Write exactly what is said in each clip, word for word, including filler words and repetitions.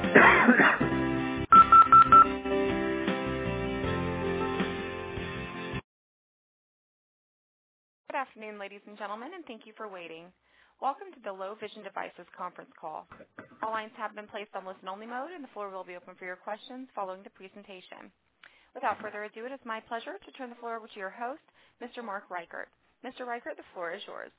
Good afternoon, ladies and gentlemen, and thank you for waiting. Welcome to the Low Vision Devices conference call. All lines have been placed on listen-only mode, and the floor will be open for your questions following the presentation. Without further ado, it is my pleasure to turn the floor over to your host, Mister Mark Reichert. Mister Reichert, the floor is yours.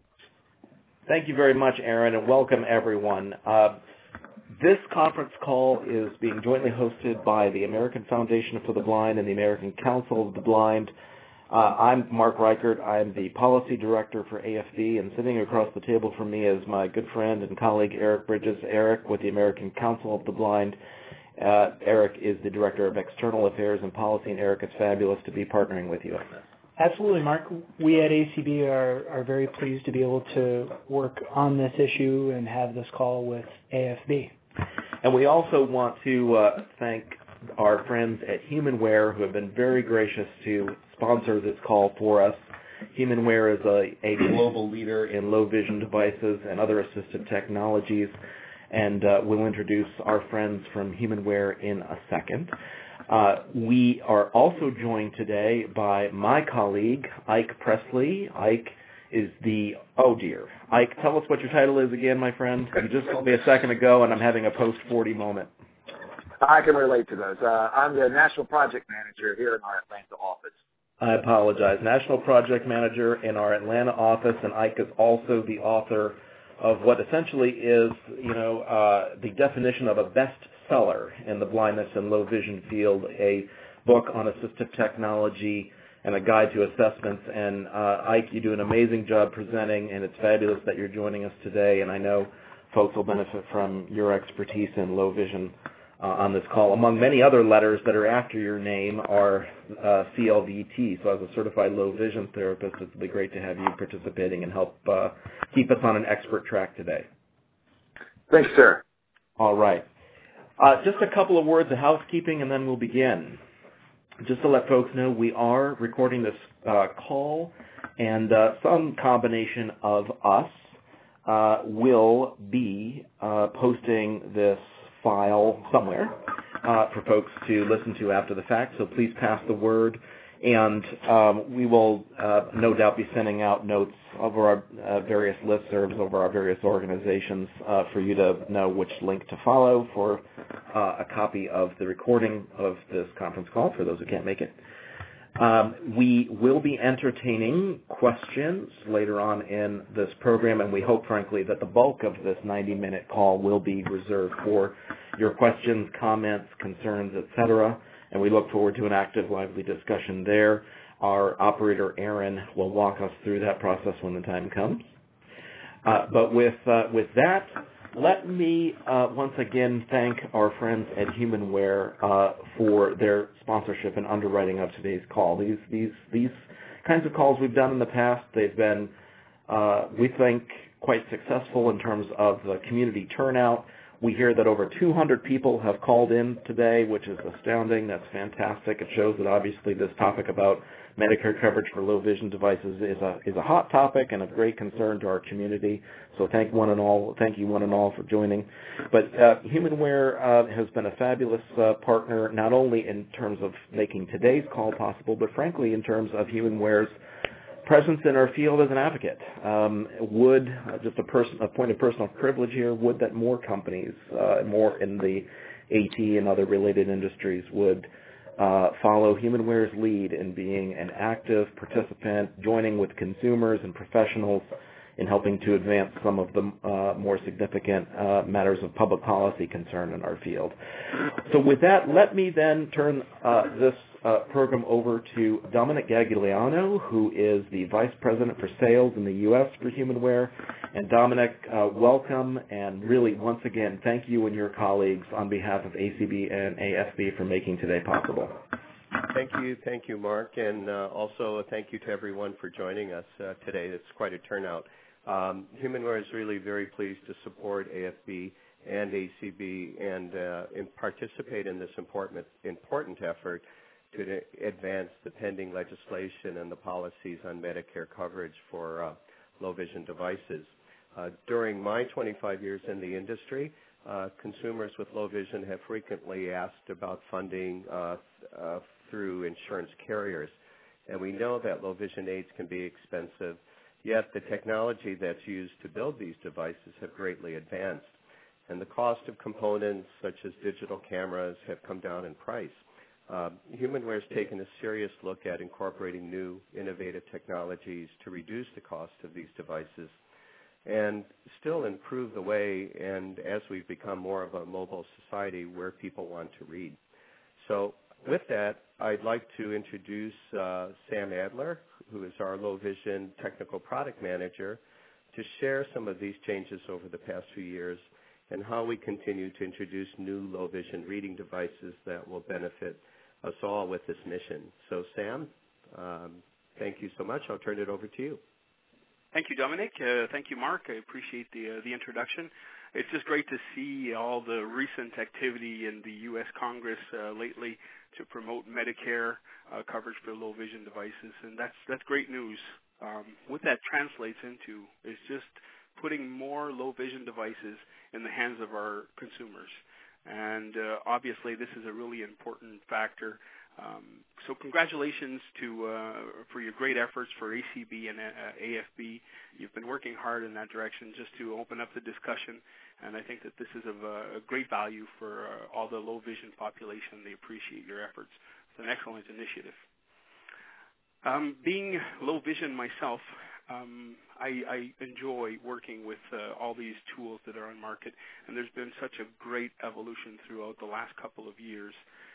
Thank you very much, Aaron, and welcome everyone. Uh, this conference call is being jointly hosted by the American Foundation for the Blind and the American Council of the Blind. Uh, I'm Mark Reichert. I'm the Policy Director for A F B, and sitting across the table from me is my good friend and colleague Eric Bridges. Eric with the American Council of the Blind. Uh, Eric is the Director of External Affairs and Policy, and Eric, it's fabulous to be partnering with you on this. Absolutely, Mark. We at A C B are, are very pleased to be able to work on this issue and have this call with A F B. And we also want to uh, thank our friends at HumanWare, who have been very gracious to sponsor this call for us. HumanWare is a, a global leader in low vision devices and other assistive technologies, and uh, we'll introduce our friends from HumanWare in a second. Uh, we are also joined today by my colleague, Ike Presley. Ike is the, oh dear. Ike, tell us what your title is again, my friend. You just told me a second ago, and I'm having a post forty moment. I can relate to those. Uh, I'm the National Project Manager here in our Atlanta office. I apologize. National Project Manager in our Atlanta office, and Ike is also the author of what essentially is, you know, uh, the definition of a bestseller in the blindness and low vision field, a book on assistive technology and a guide to assessments. And uh, Ike, you do an amazing job presenting, and it's fabulous that you're joining us today, and I know folks will benefit from your expertise in low vision Uh, on this call. Among many other letters that are after your name are uh, C L V T. So as a certified low vision therapist, it would be great to have you participating and help uh, keep us on an expert track today. Thanks, sir. All right. Uh, just a couple of words of housekeeping, and then we'll begin. Just to let folks know, we are recording this uh, call, and uh, some combination of us uh, will be uh, posting this file somewhere uh, for folks to listen to after the fact, so please pass the word, and um, we will uh, no doubt be sending out notes over our uh, various listservs over our various organizations uh, for you to know which link to follow for uh, a copy of the recording of this conference call for those who can't make it. Um, we will be entertaining questions later on in this program, and we hope, frankly, that the bulk of this ninety-minute call will be reserved for your questions, comments, concerns, et cetera, and we look forward to an active, lively discussion there. Our operator, Aaron, will walk us through that process when the time comes. Uh, but with, uh, with that, let me uh, once again thank our friends at HumanWare uh, for their sponsorship and underwriting of today's call. These these these kinds of calls we've done in the past, they've been, uh, we think, quite successful in terms of the community turnout. We hear that over two hundred people have called in today, which is astounding. That's fantastic. It shows that obviously this topic about Medicare coverage for low vision devices is a is a hot topic and of great concern to our community. So thank one and all, thank you one and all for joining. But uh, HumanWare uh, has been a fabulous uh, partner, not only in terms of making today's call possible, but frankly in terms of HumanWare's presence in our field as an advocate. Um, would, uh, just a, person, a point of personal privilege here, would that more companies, uh, more in the AT and other related industries would uh, follow HumanWare's lead in being an active participant, joining with consumers and professionals in helping to advance some of the uh, more significant uh, matters of public policy concern in our field. So with that, let me then turn uh, this uh, program over to Dominic Gagliano, who is the Vice President for Sales in the U S for HumanWare. And Dominic, uh, welcome, and really, once again, thank you and your colleagues on behalf of A C B and A F B for making today possible. Thank you, thank you, Mark, and uh, also a thank you to everyone for joining us uh, today. It's quite a turnout. Um, HumanWare is really very pleased to support A F B and A C B and, uh, and participate in this important, important effort to advance the pending legislation and the policies on Medicare coverage for uh, low vision devices. Uh, during my twenty-five years in the industry, uh, consumers with low vision have frequently asked about funding uh, uh, through insurance carriers. And we know that low vision aids can be expensive, yet the technology that's used to build these devices have greatly advanced. And the cost of components such as digital cameras have come down in price. Uh, Humanware has taken a serious look at incorporating new, innovative technologies to reduce the cost of these devices and still improve the way, and as we've become more of a mobile society, where people want to read. So with that, I'd like to introduce uh, Sam Adler, who is our low vision technical product manager, to share some of these changes over the past few years and how we continue to introduce new low vision reading devices that will benefit us all with this mission. So Sam, um, thank you so much. I'll turn it over to you. Thank you, Dominic. Uh, thank you, Mark. I appreciate the uh, the introduction. It's just great to see all the recent activity in the U S Congress uh, lately to promote Medicare uh, coverage for low vision devices, and that's that's great news. Um, what that translates into is just putting more low vision devices in the hands of our consumers, and uh, obviously this is a really important factor. Um, so congratulations to uh, for your great efforts for A C B and uh, A F B. You've been working hard in that direction just to open up the discussion, and I think that this is of uh, a great value for uh, all the low vision population. They appreciate your efforts. It's an excellent initiative. Um, being low vision myself, um, I, I enjoy working with uh, all these tools that are on market, and there's been such a great evolution throughout the last couple of years.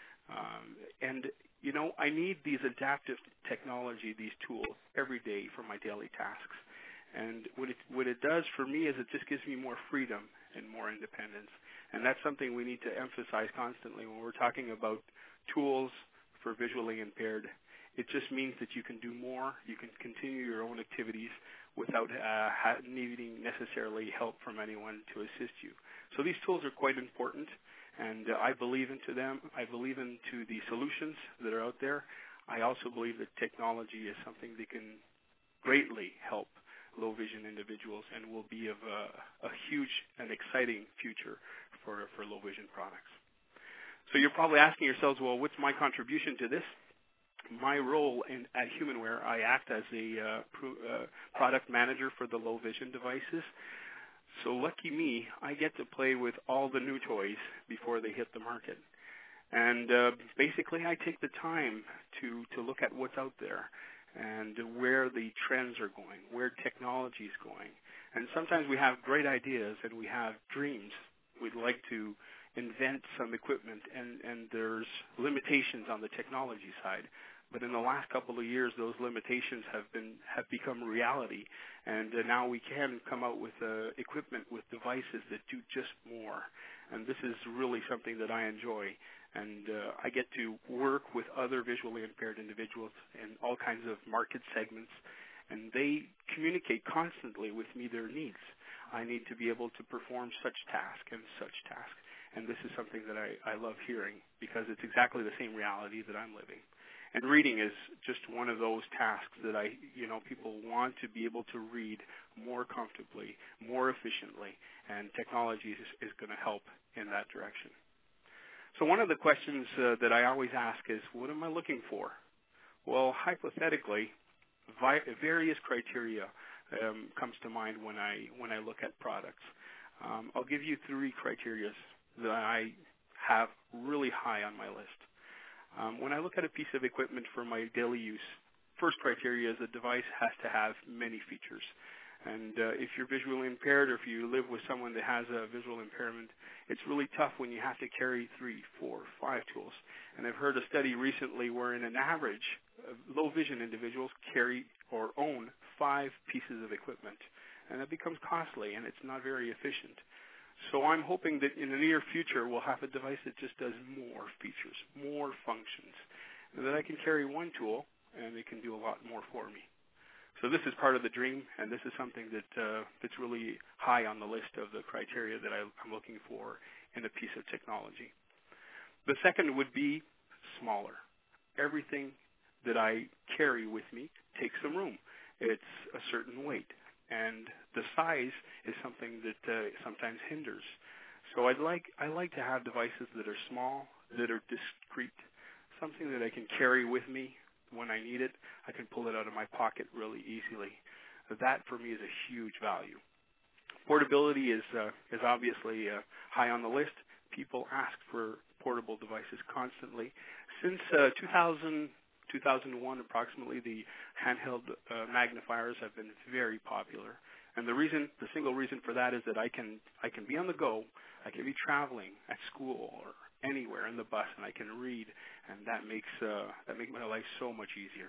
Um, and, you know, I need these adaptive technology, these tools, every day for my daily tasks. And what it, what it does for me is it just gives me more freedom and more independence. And that's something we need to emphasize constantly when we're talking about tools for visually impaired. It just means that you can do more, you can continue your own activities without uh, ha- needing necessarily help from anyone to assist you. So these tools are quite important. And uh, I believe into them. I believe into the solutions that are out there. I also believe that technology is something that can greatly help low vision individuals and will be of a, a huge and exciting future for, for low vision products. So you're probably asking yourselves, well, what's my contribution to this? My role in, at Humanware, I act as a uh, pro, uh, product manager for the low vision devices. So lucky me, I get to play with all the new toys before they hit the market. And uh, basically I take the time to, to look at what's out there and where the trends are going, where technology is going. And sometimes we have great ideas and we have dreams. We'd like to invent some equipment, and, and there's limitations on the technology side. But in the last couple of years, those limitations have been have become reality, and uh, now we can come out with uh, equipment, with devices that do just more. And this is really something that I enjoy, and uh, I get to work with other visually impaired individuals in all kinds of market segments, and they communicate constantly with me their needs. I need to be able to perform such task and such task, and this is something that I, I love hearing because it's exactly the same reality that I'm living. And reading is just one of those tasks that I, you know, people want to be able to read more comfortably, more efficiently, and technology is, is going to help in that direction. So one of the questions uh, that I always ask is, what am I looking for? Well, hypothetically, vi- various criteria um, comes to mind when I when I look at products. Um, I'll give you three criteria that I have really high on my list. Um, when I look at a piece of equipment for my daily use, first criteria is the device has to have many features. And uh, if you're visually impaired or if you live with someone that has a visual impairment, it's really tough when you have to carry three, four, five tools. And I've heard a study recently where in an average, uh, low vision individuals carry or own five pieces of equipment. And that becomes costly and it's not very efficient. So I'm hoping that in the near future we'll have a device that just does more features, more functions, and that I can carry one tool and it can do a lot more for me. So this is part of the dream, and this is something that uh, that's really high on the list of the criteria that I, I'm looking for in a piece of technology. The second would be smaller. Everything that I carry with me takes some room. It's a certain weight. And the size is something that uh, sometimes hinders. So I'd like I like to have devices that are small, that are discreet, something that I can carry with me when I need it. I can pull it out of my pocket really easily. That for me is a huge value. Portability is uh, is obviously uh, high on the list. People ask for portable devices constantly. Since uh, two thousand, two thousand one, approximately, the handheld uh, magnifiers have been very popular. And the reason, the single reason for that is that I can I can be on the go, I can be traveling at school or anywhere in the bus, and I can read, and that makes uh, that makes my life so much easier.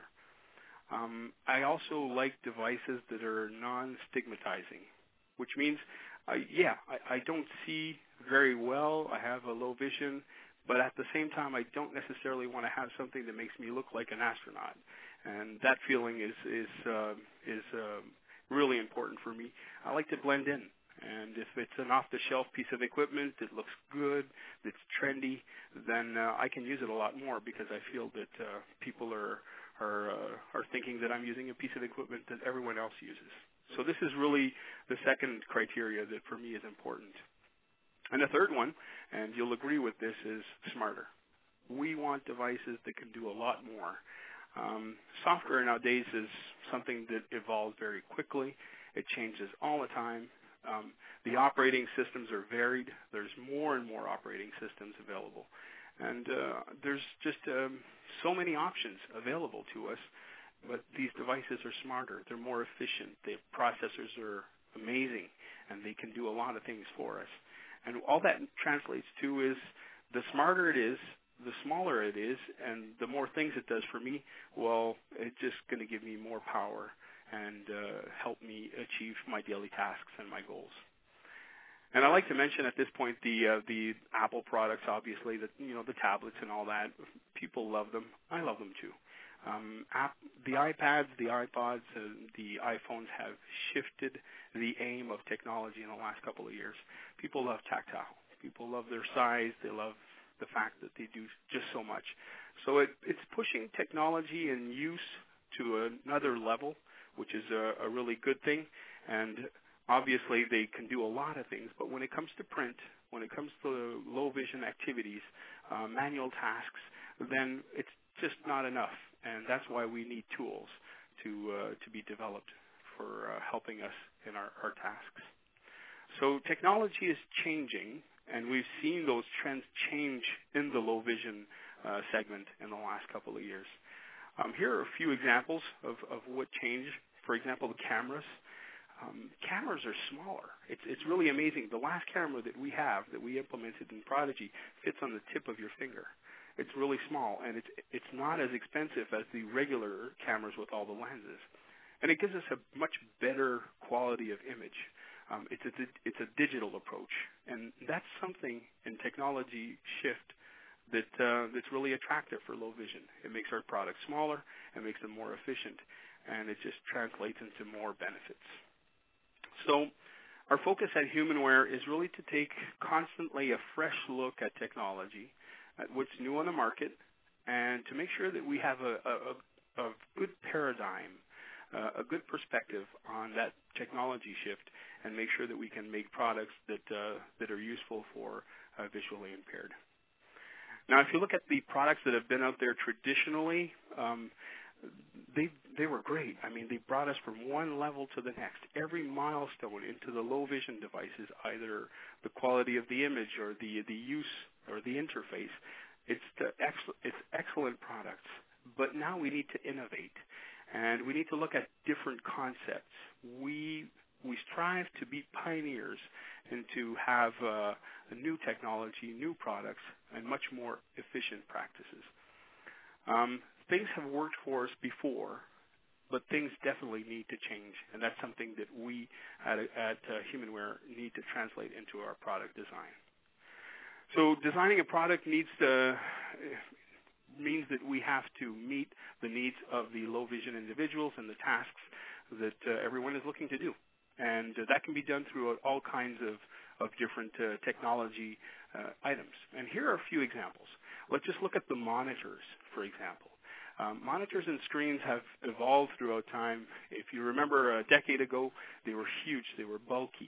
Um, I also like devices that are non-stigmatizing, which means, uh, yeah, I, I don't see very well. I have a low vision, but at the same time, I don't necessarily want to have something that makes me look like an astronaut, and that feeling is is uh, is uh, really important for me. I like to blend in, and if it's an off-the-shelf piece of equipment that looks good, that's trendy, then uh, I can use it a lot more because I feel that uh, people are are uh, are thinking that I'm using a piece of equipment that everyone else uses. So this is really the second criteria that for me is important. And the third one, and you'll agree with this, is smarter. We want devices that can do a lot more. Um, software nowadays is something that evolves very quickly. It changes all the time. Um, the operating systems are varied. There's more and more operating systems available. And uh, there's just um, so many options available to us, but these devices are smarter. They're more efficient. The processors are amazing, and they can do a lot of things for us. And all that translates to is the smarter it is, the smaller it is, and the more things it does for me, well, it's just going to give me more power and uh, help me achieve my daily tasks and my goals. And I like to mention at this point the uh, the Apple products, obviously, the you know the tablets and all that. People love them. I love them too. Um, app, the iPads, the iPods, uh, the iPhones have shifted the aim of technology in the last couple of years. People love tactile. People love their size. They love the fact that they do just so much. So it, it's pushing technology and use to another level, which is a, a really good thing. And obviously they can do a lot of things, but when it comes to print, when it comes to low vision activities, uh, manual tasks, then it's just not enough. And that's why we need tools to uh, to be developed for uh, helping us in our, our tasks. So technology is changing, and we've seen those trends change in the low vision uh, segment in the last couple of years. Um, here are a few examples of, of what changed. For example, the cameras. Um, cameras are smaller. It's, it's really amazing. The last camera that we have, that we implemented in Prodigy, fits on the tip of your finger. It's really small, and it's it's not as expensive as the regular cameras with all the lenses. And it gives us a much better quality of image. Um, it's, a, it's a digital approach, and that's something in technology shift that uh, that's really attractive for low vision. It makes our products smaller, it makes them more efficient, and it just translates into more benefits. So our focus at Humanware is really to take constantly a fresh look at technology, at what's new on the market, and to make sure that we have a, a, a good paradigm, uh, a good perspective on that technology shift, and make sure that we can make products that uh, that are useful for uh, visually impaired. Now, if you look at the products that have been out there traditionally, um, they they were great. I mean, they brought us from one level to the next. Every milestone into the low vision devices, either the quality of the image or the the use or the interface, it's the ex- it's excellent products. But now we need to innovate, and we need to look at different concepts. We we strive to be pioneers and to have uh, a new technology, new products, and much more efficient practices. Um, things have worked for us before, but things definitely need to change, and that's something that we at, at uh, Humanware need to translate into our product design. So designing a product needs to, means that we have to meet the needs of the low vision individuals and the tasks that uh, everyone is looking to do. And uh, that can be done through all kinds of, of different uh, technology uh, items. And here are a few examples. Let's just look at the monitors, for example. Um, monitors and screens have evolved throughout time. If you remember a decade ago, they were huge, they were bulky,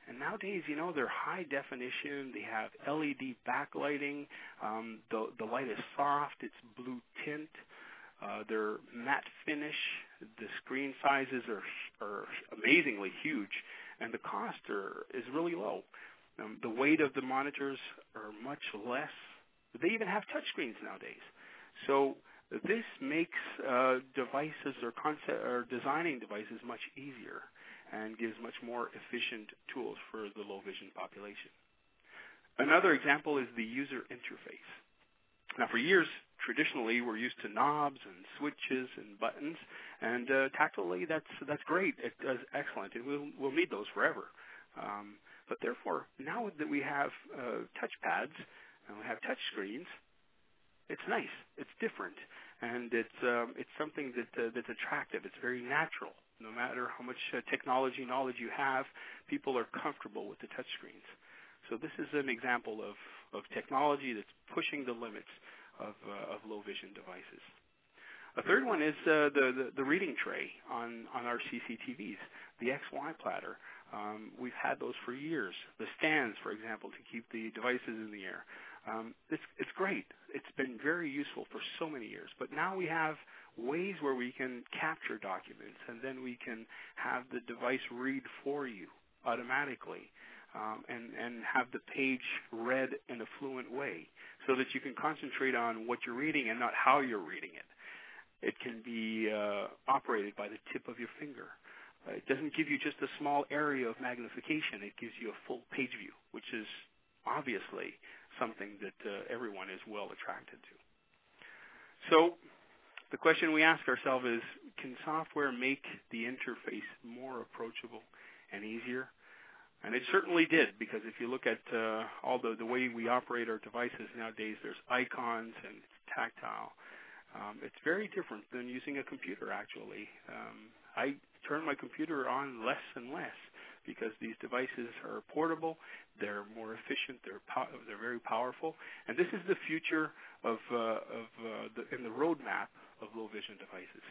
And nowadays, you know, they're high definition. They have L E D backlighting. Um, the, the light is soft. It's blue tint. Uh, they're matte finish. The screen sizes are are amazingly huge, and the cost are, is really low. Um, the weight of the monitors are much less. They even have touchscreens nowadays. So this makes uh, devices or concept or designing devices much easier and gives much more efficient tools for the low vision population. Another example is the user interface. Now, for years, traditionally, we're used to knobs and switches and buttons, and uh, tactilely, that's that's great. It does excellent, and we'll we'll need those forever. Um, but therefore, now that we have uh, touchpads and we have touch screens, it's nice. It's different, and it's um, it's something that uh, that's attractive. It's very natural. No matter how much uh, technology knowledge you have, people are comfortable with the touch screens. So this is an example of, of technology that's pushing the limits of, uh, of low vision devices. A third one is uh, the, the, the reading tray on, on our C C T Vs, the X Y platter. Um, we've had those for years. The stands, for example, to keep the devices in the air. Um, it's, it's great. It's been very useful for so many years. But now we have ways where we can capture documents, and then we can have the device read for you automatically. Um, and, and have the page read in a fluent way so that you can concentrate on what you're reading and not how you're reading it. It can be uh, operated by the tip of your finger. Uh, it doesn't give you just a small area of magnification. It gives you a full page view, which is obviously something that uh, everyone is well attracted to. So the question we ask ourselves is, can software make the interface more approachable and easier? And it certainly did, because if you look at uh, all the, the way we operate our devices nowadays, there's icons and it's tactile. Um, it's very different than using a computer, actually. Um, I turn my computer on less and less because these devices are portable, they're more efficient, they're pow- they're very powerful, and this is the future of, uh, of uh, the, in the roadmap of low vision devices.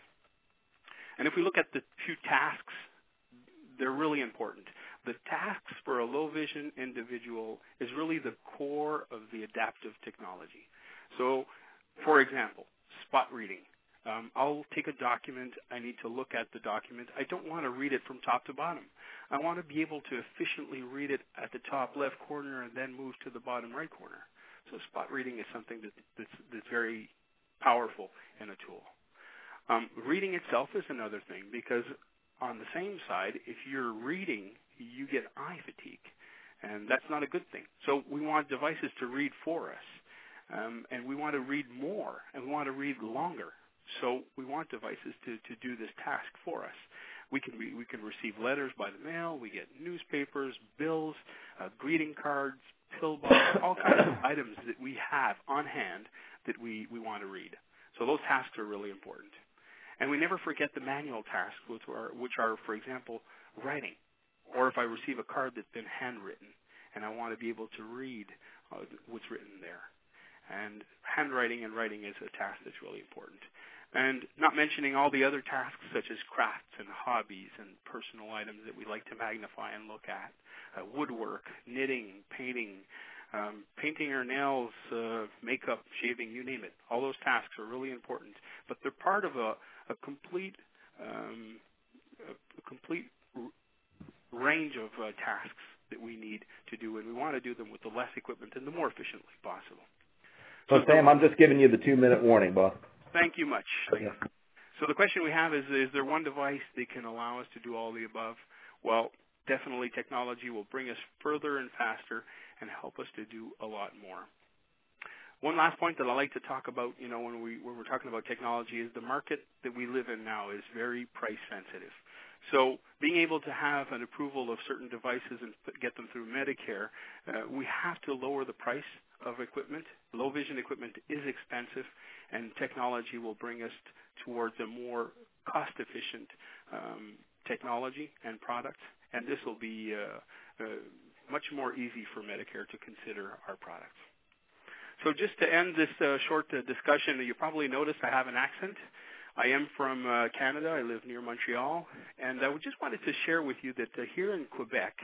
And if we look at the few tasks, they're really important. The tasks for a low vision individual is really the core of the adaptive technology. So, for example, spot reading. Um, I'll take a document. I need to look at the document. I don't want to read it from top to bottom. I want to be able to efficiently read it at the top left corner and then move to the bottom right corner. So spot reading is something that, that's, that's very powerful in a tool. Um, reading itself is another thing, because on the same side, if you're reading, you get eye fatigue, and that's not a good thing. So we want devices to read for us, um, and we want to read more, and we want to read longer. So we want devices to, to do this task for us. We can re- we can receive letters by the mail. We get newspapers, bills, uh, greeting cards, pill boxes, all kinds of items that we have on hand that we, we want to read. So those tasks are really important. And we never forget the manual tasks, which are, which are, for example, writing. Or if I receive a card that's been handwritten and I want to be able to read uh, what's written there. And handwriting and writing is a task that's really important. And not mentioning all the other tasks such as crafts and hobbies and personal items that we like to magnify and look at. Uh, woodwork, knitting, painting, um, painting our nails, uh, makeup, shaving, you name it. All those tasks are really important. But they're part of a, a complete um, a, a complete r- range of uh, tasks that we need to do, and we want to do them with the less equipment and the more efficiently possible. So, so Sam, I'm just giving you the two-minute warning, boss. Thank you much. Yeah. So the question we have is, is there one device that can allow us to do all the above? Well, definitely technology will bring us further and faster and help us to do a lot more. One last point that I like to talk about, you know, when, we, when we're talking about technology is the market that we live in now is very price sensitive. So being able to have an approval of certain devices and get them through Medicare, uh, we have to lower the price of equipment. Low vision equipment is expensive, and technology will bring us t- towards a more cost-efficient um, technology and product, and this will be uh, uh, much more easy for Medicare to consider our products. So just to end this uh, short uh, discussion, you probably noticed I have an accent. I am from uh, Canada. I live near Montreal, and I just wanted to share with you that uh, here in Quebec,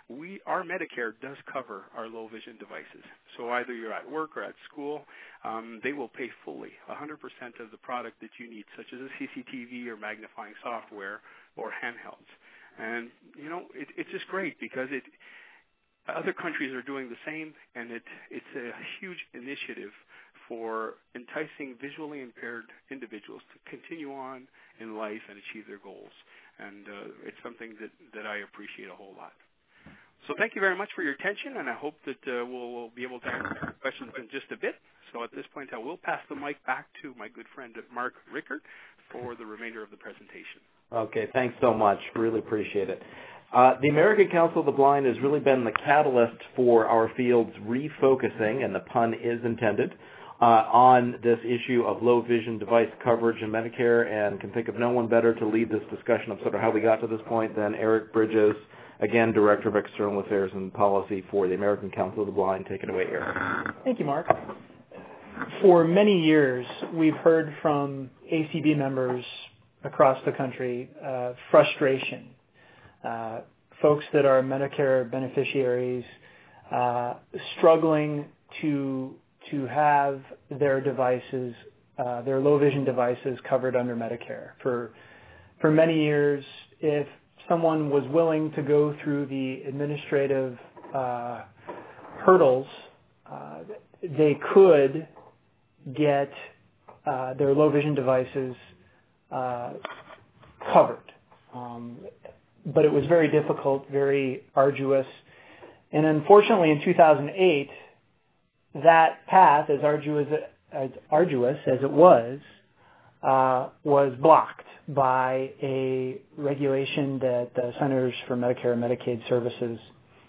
we our Medicare does cover our low vision devices. So either you're at work or at school, um, they will pay fully one hundred percent of the product that you need, such as a C C T V or magnifying software or handhelds. And, you know, it, it's just great because it other countries are doing the same, and it, it's a huge initiative for enticing visually impaired individuals to continue on in life and achieve their goals. And uh, it's something that, that I appreciate a whole lot. So thank you very much for your attention, and I hope that uh, we'll, we'll be able to answer questions in just a bit. So at this point, I will pass the mic back to my good friend Mark Rickert for the remainder of the presentation. Okay, thanks so much. Really appreciate it. Uh, the American Council of the Blind has really been the catalyst for our field's refocusing, and the pun is intended, uh, on this issue of low vision device coverage in Medicare, and can think of no one better to lead this discussion of sort of how we got to this point than Eric Bridges, again, Director of External Affairs and Policy for the American Council of the Blind. Take it away, Eric. Thank you, Mark. For many years, we've heard from A C B members across the country uh, frustration. Uh, folks that are Medicare beneficiaries uh, struggling to to have their devices, uh, their low vision devices, covered under Medicare. For for many years, if someone was willing to go through the administrative uh, hurdles, uh, they could get uh, their low vision devices uh, covered. Um, but it was very difficult, very arduous. And unfortunately, in two thousand eight, that path, as arduous as, arduous as it was, uh, was blocked by a regulation that the Centers for Medicare and Medicaid Services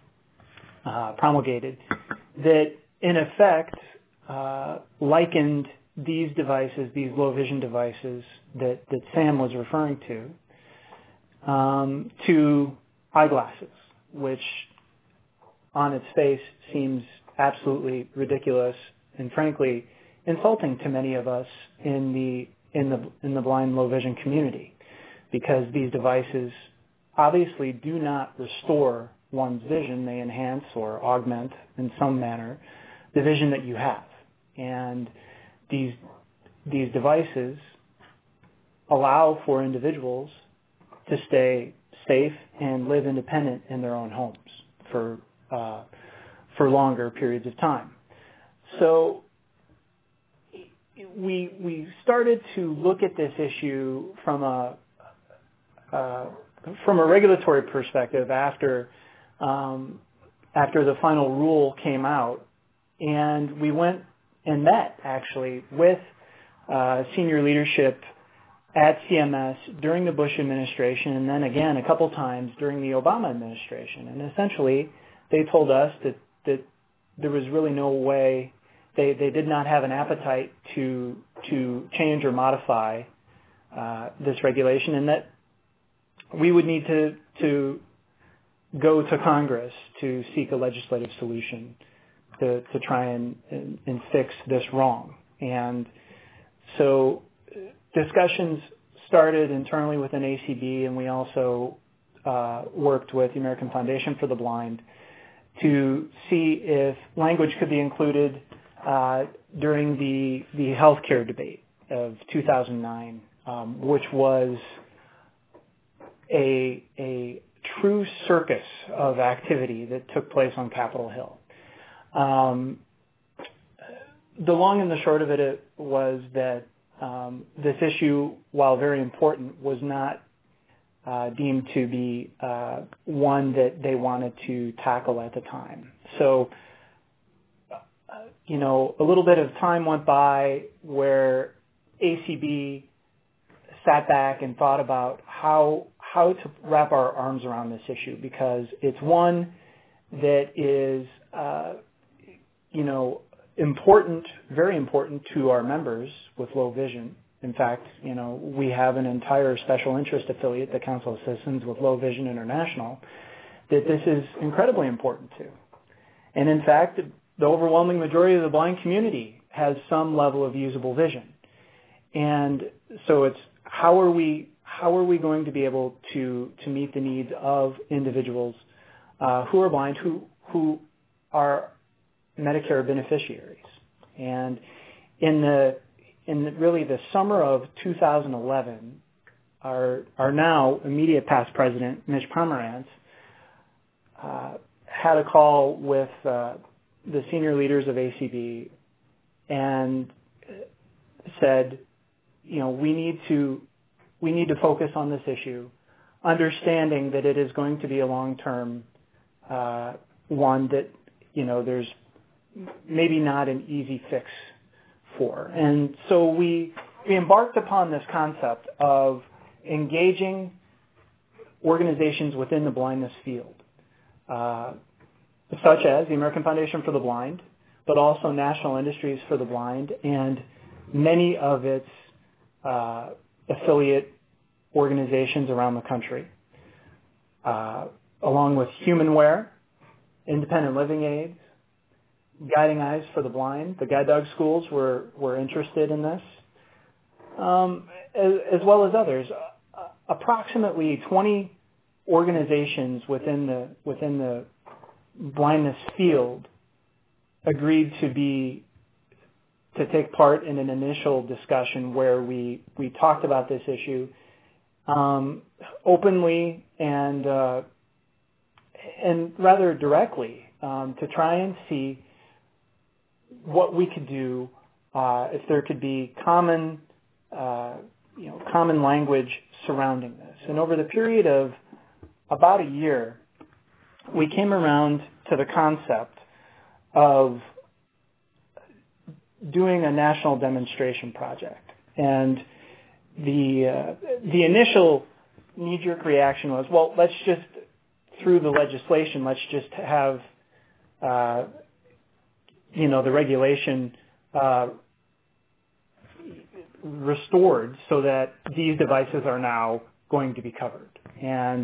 uh, promulgated that, in effect, uh, likened these devices, these low vision devices that, that Sam was referring to, Um, to eyeglasses, which on its face seems absolutely ridiculous and frankly insulting to many of us in the in the in the blind low vision community, because these devices obviously do not restore one's vision. They enhance or augment in some manner the vision that you have. And these these devices allow for individuals to stay safe and live independent in their own homes for uh, for longer periods of time. So we we started to look at this issue from a uh, from a regulatory perspective after um, after the final rule came out, and we went and met actually with uh, senior leadership at C M S during the Bush administration, and then again a couple times during the Obama administration. And essentially, they told us that, that there was really no way, they, they did not have an appetite to to change or modify uh, this regulation, and that we would need to to go to Congress to seek a legislative solution to, to try and, and, and fix this wrong. And so discussions started internally within A C B, and we also uh, worked with the American Foundation for the Blind to see if language could be included uh, during the the healthcare debate of two thousand nine, um, which was a a true circus of activity that took place on Capitol Hill. Um, the long and the short of it was that Um, this issue, while very important, was not uh, deemed to be uh, one that they wanted to tackle at the time. So, uh, you know, a little bit of time went by where A C B sat back and thought about how how to wrap our arms around this issue, because it's one that is, uh, you know, important, very important to our members with low vision. In fact, you know, we have an entire special interest affiliate, the Council of Citizens with Low Vision International, that this is incredibly important to. And in fact, the overwhelming majority of the blind community has some level of usable vision. And so it's how are we how are we going to be able to to meet the needs of individuals uh, who are blind who who are Medicare beneficiaries. And in the in the, really the summer of two thousand eleven, our our now immediate past president, Mitch Pomerantz, uh, had a call with uh, the senior leaders of A C B and said, you know, we need to we need to focus on this issue, understanding that it is going to be a long-term uh, one that, you know, there's maybe not an easy fix for. And so we, we embarked upon this concept of engaging organizations within the blindness field, uh, such as the American Foundation for the Blind, but also National Industries for the Blind and many of its uh, affiliate organizations around the country, uh, along with Humanware, Independent Living Aids, Guiding Eyes for the Blind. The Guide Dog schools were, were interested in this, um, as, as well as others. Uh, approximately twenty organizations within the within the blindness field agreed to be to take part in an initial discussion where we, we talked about this issue um, openly and uh, and rather directly um, to try and see what we could do, uh, if there could be common, uh, you know, common language surrounding this. And over the period of about a year, we came around to the concept of doing a national demonstration project. And the uh, the initial knee-jerk reaction was, well, let's just, through the legislation, let's just have uh, you know, the regulation uh, restored so that these devices are now going to be covered. And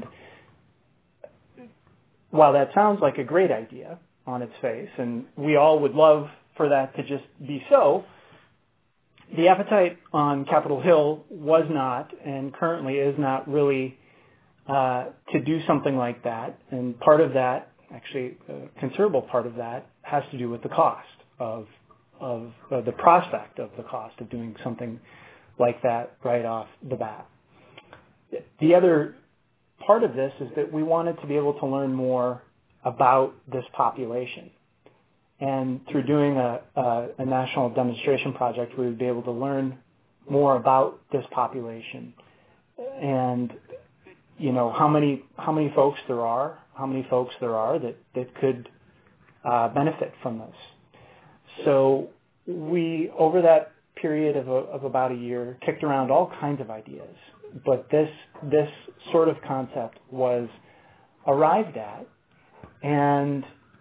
while that sounds like a great idea on its face, and we all would love for that to just be so, the appetite on Capitol Hill was not, and currently is not really, uh, to do something like that. And part of that, actually a considerable part of that, has to do with the cost of of uh, the prospect of the cost of doing something like that right off the bat. The other part of this is that we wanted to be able to learn more about this population. And through doing a, a, a national demonstration project, we would be able to learn more about this population and, you know, how many how many folks there are, how many folks there are that, that could uh, benefit from this. So we, over that period of, a, of about a year, kicked around all kinds of ideas. But this this sort of concept was arrived at, and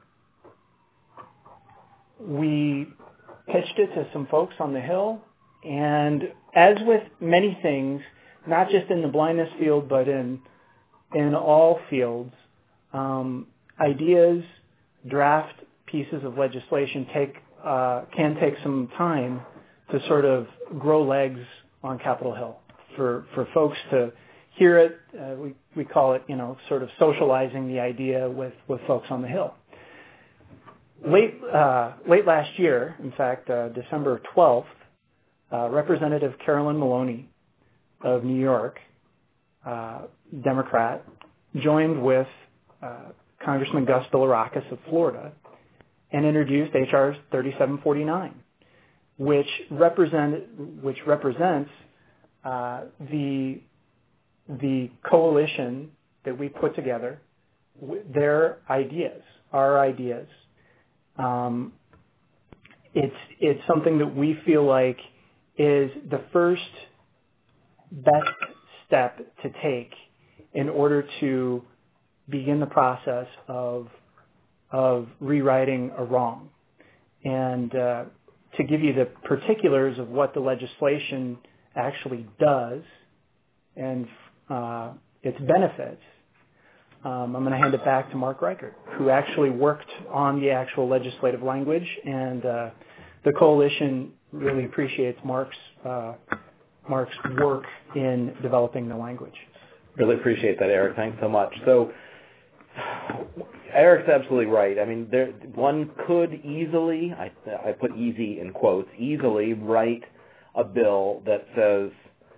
we pitched it to some folks on the Hill. And as with many things, not just in the blindness field, but in in all fields, um, ideas, draft pieces of legislation take uh, can take some time to sort of grow legs on Capitol Hill. For for folks to hear it, uh, we we call it, you know, sort of socializing the idea with, with folks on the Hill. Late uh, late last year, in fact, uh, December twelfth, uh, Representative Carolyn Maloney of New York, uh, Democrat, joined with uh, Congressman Gus Bilirakis of Florida and introduced H R thirty-seven forty-nine, which represent which represents uh, the the coalition that we put together, their ideas, our ideas. Um, it's it's something that we feel like is the first best step to take in order to begin the process of of rewriting a wrong. And uh, to give you the particulars of what the legislation actually does and uh, its benefits, um, I'm going to hand it back to Mark Reichert, who actually worked on the actual legislative language, and uh, the coalition really appreciates Mark's uh, Mark's work in developing the language. Really appreciate that, Eric. Thanks so much. So Eric's absolutely right. I mean, there, one could easily, I, I put easy in quotes, easily write a bill that says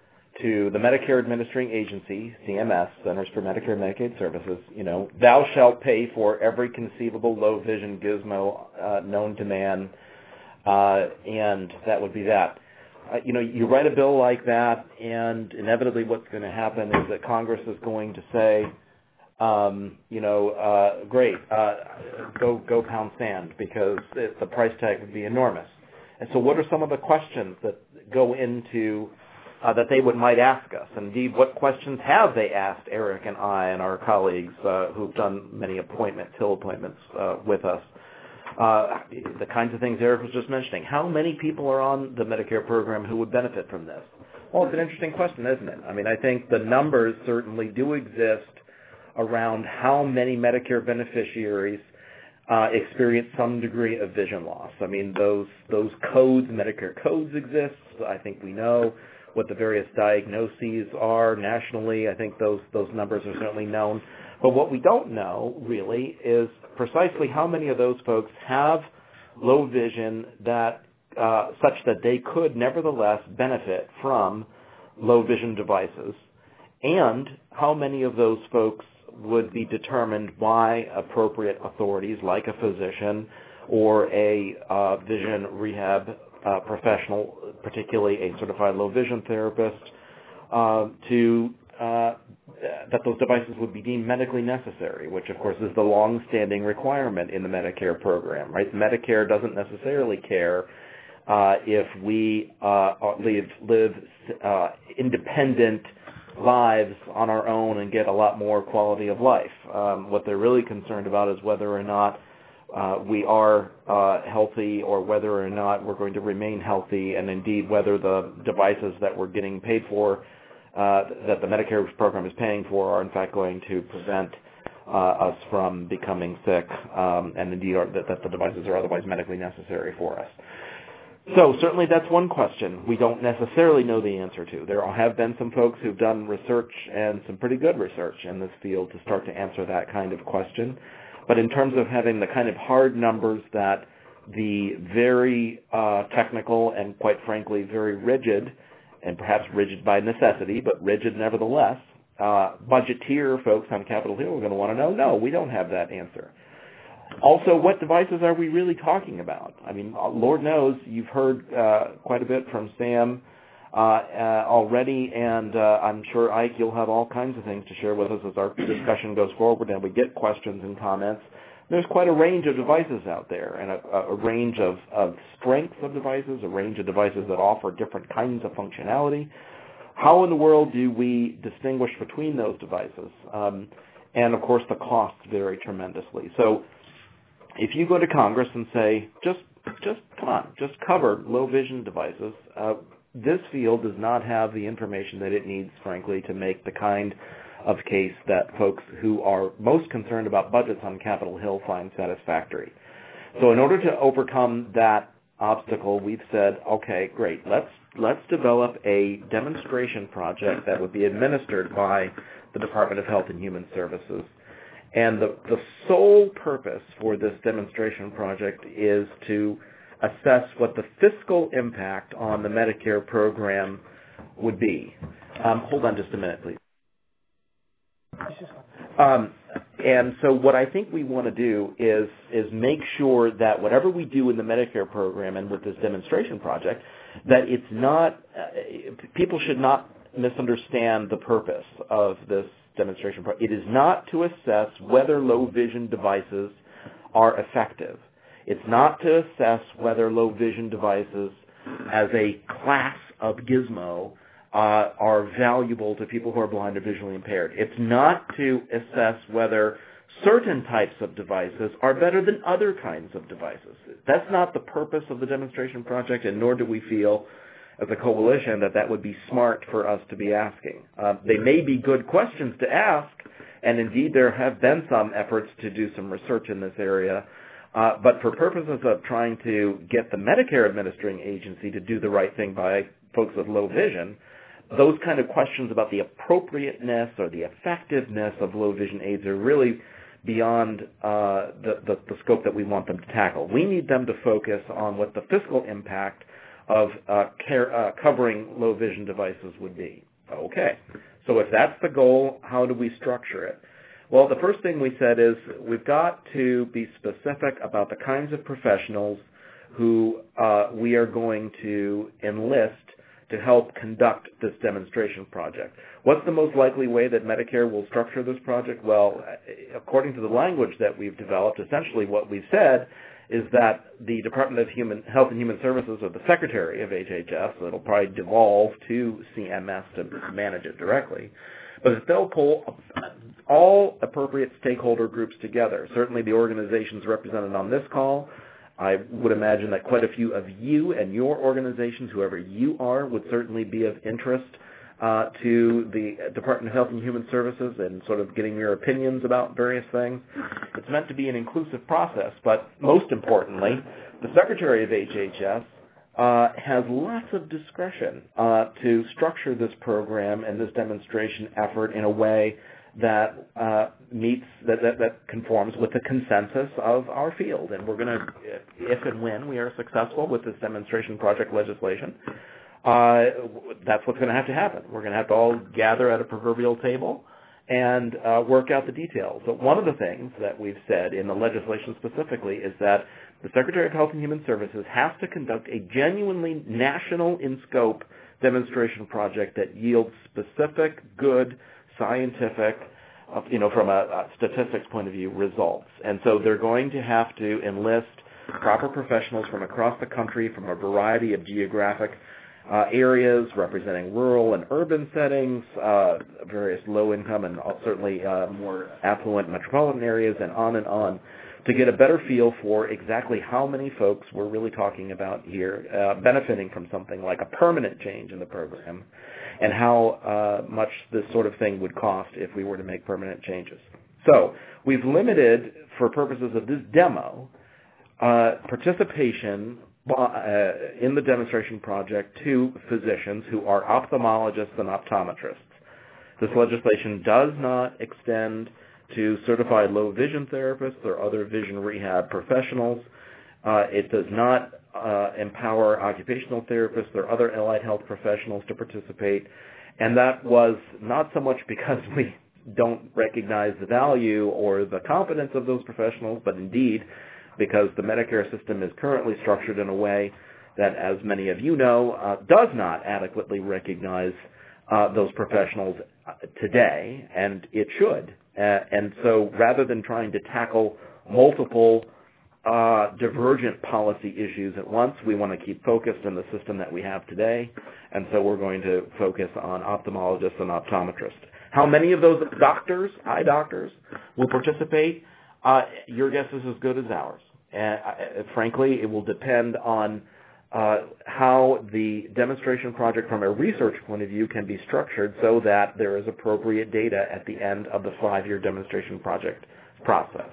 to the Medicare administering agency, C M S, Centers for Medicare and Medicaid Services, you know, thou shalt pay for every conceivable low vision gizmo uh, known to man, uh, and that would be that. Uh, you know, you write a bill like that, and inevitably what's going to happen is that Congress is going to say, um, you know, uh, great, uh, go go pound sand, because it, the price tag would be enormous. And so what are some of the questions that go into Uh, that they would might ask us? Indeed, what questions have they asked Eric and I and our colleagues uh, who've done many appointments, Hill appointments uh, with us? Uh, the kinds of things Eric was just mentioning. How many people are on the Medicare program who would benefit from this? Well, it's an interesting question, isn't it? I mean, I think the numbers certainly do exist around how many Medicare beneficiaries uh, experience some degree of vision loss. I mean, those those codes, Medicare codes exist. I think we know what the various diagnoses are nationally. I think those those numbers are certainly known. But what we don't know, really, is precisely how many of those folks have low vision that uh, such that they could nevertheless benefit from low vision devices, and how many of those folks would be determined by appropriate authorities like a physician or a uh, vision rehab Uh, professional, particularly a certified low vision therapist, uh, to uh, that those devices would be deemed medically necessary, which of course is the long-standing requirement in the Medicare program, right? Medicare doesn't necessarily care uh, if we uh, live, live uh, independent lives on our own and get a lot more quality of life. Um, what they're really concerned about is whether or not Uh, we are uh, healthy, or whether or not we're going to remain healthy, and indeed whether the devices that we're getting paid for, uh, that the Medicare program is paying for, are in fact going to prevent uh, us from becoming sick, um, and indeed are, that, that the devices are otherwise medically necessary for us. So certainly that's one question we don't necessarily know the answer to. There have been some folks who've done research, and some pretty good research in this field, to start to answer that kind of question. But in terms of having the kind of hard numbers that the very uh, technical and, quite frankly, very rigid, and perhaps rigid by necessity, but rigid nevertheless, uh, budgeteer folks on Capitol Hill are going to want to know, no, we don't have that answer. Also, what devices are we really talking about? I mean, Lord knows you've heard uh, quite a bit from Sam uh, uh, already, and uh, I'm sure, Ike, you'll have all kinds of things to share with us as our discussion goes forward and we get questions and comments. There's quite a range of devices out there, and a, a range of, of strengths of devices, a range of devices that offer different kinds of functionality. How in the world do we distinguish between those devices? Um, and, of course, the costs vary tremendously. So if you go to Congress and say, just, just come on, just cover low vision devices, uh, this field does not have the information that it needs, frankly, to make the kind of case that folks who are most concerned about budgets on Capitol Hill find satisfactory. So in order to overcome that obstacle, we've said, okay, great, let's let's develop a demonstration project that would be administered by the Department of Health and Human Services. And the, the sole purpose for this demonstration project is to assess what the fiscal impact on the Medicare program would be. Um, hold on just a minute, please. Um, and so what I think we want to do is is make sure that whatever we do in the Medicare program and with this demonstration project, that it's not, uh, people should not misunderstand the purpose of this demonstration project. It is not to assess whether low vision devices are effective. It's not to assess whether low vision devices as a class of gizmo Uh, are valuable to people who are blind or visually impaired. It's not to assess whether certain types of devices are better than other kinds of devices. That's not the purpose of the demonstration project, and nor do we feel as a coalition that that would be smart for us to be asking. Uh, they may be good questions to ask, and indeed there have been some efforts to do some research in this area, uh, but for purposes of trying to get the Medicare administering agency to do the right thing by folks with low vision, those kind of questions about the appropriateness or the effectiveness of low vision aids are really beyond uh, the, the, the scope that we want them to tackle. We need them to focus on what the fiscal impact of uh, care, uh, covering low vision devices would be. Okay, so if that's the goal, how do we structure it? Well, the first thing we said is we've got to be specific about the kinds of professionals who uh, we are going to enlist to help conduct this demonstration project. What's the most likely way that Medicare will structure this project? Well, according to the language that we've developed, essentially what we've said is that the Department of Human Health and Human Services, or the Secretary of H H S, so it'll probably devolve to C M S to manage it directly, but that they'll pull all appropriate stakeholder groups together. Certainly the organizations represented on this call. I would imagine that quite a few of you and your organizations, whoever you are, would certainly be of interest uh, to the Department of Health and Human Services and sort of getting your opinions about various things. It's meant to be an inclusive process, but most importantly, the Secretary of H H S uh, has lots of discretion uh, to structure this program and this demonstration effort in a way that uh, meets, that, that, that conforms with the consensus of our field. And we're going to, if and when we are successful with this demonstration project legislation, uh, that's what's going to have to happen. We're going to have to all gather at a proverbial table and uh, work out the details. But one of the things that we've said in the legislation specifically is that the Secretary of Health and Human Services has to conduct a genuinely national in scope demonstration project that yields specific, good, scientific, uh, you know, from a, a statistics point of view, results. And so they're going to have to enlist proper professionals from across the country, from a variety of geographic uh, areas, representing rural and urban settings, uh, various low-income and certainly uh, more affluent metropolitan areas, and on and on, to get a better feel for exactly how many folks we're really talking about here uh, benefiting from something like a permanent change in the program, and how uh, much this sort of thing would cost if we were to make permanent changes. So we've limited, for purposes of this demo, uh, participation uh, in the demonstration project to physicians who are ophthalmologists and optometrists. This legislation does not extend to certified low vision therapists or other vision rehab professionals. Uh, it does not uh, empower occupational therapists or other allied health professionals to participate, and that was not so much because we don't recognize the value or the competence of those professionals, but indeed because the Medicare system is currently structured in a way that, as many of you know, uh, does not adequately recognize uh, those professionals today, and it should. Uh, and so rather than trying to tackle multiple uh, divergent policy issues at once, we want to keep focused in the system that we have today, and so we're going to focus on ophthalmologists and optometrists. How many of those doctors, eye doctors, will participate? Uh, your guess is as good as ours. And uh, frankly, it will depend on uh, how the demonstration project from a research point of view can be structured so that there is appropriate data at the end of the five-year demonstration project process.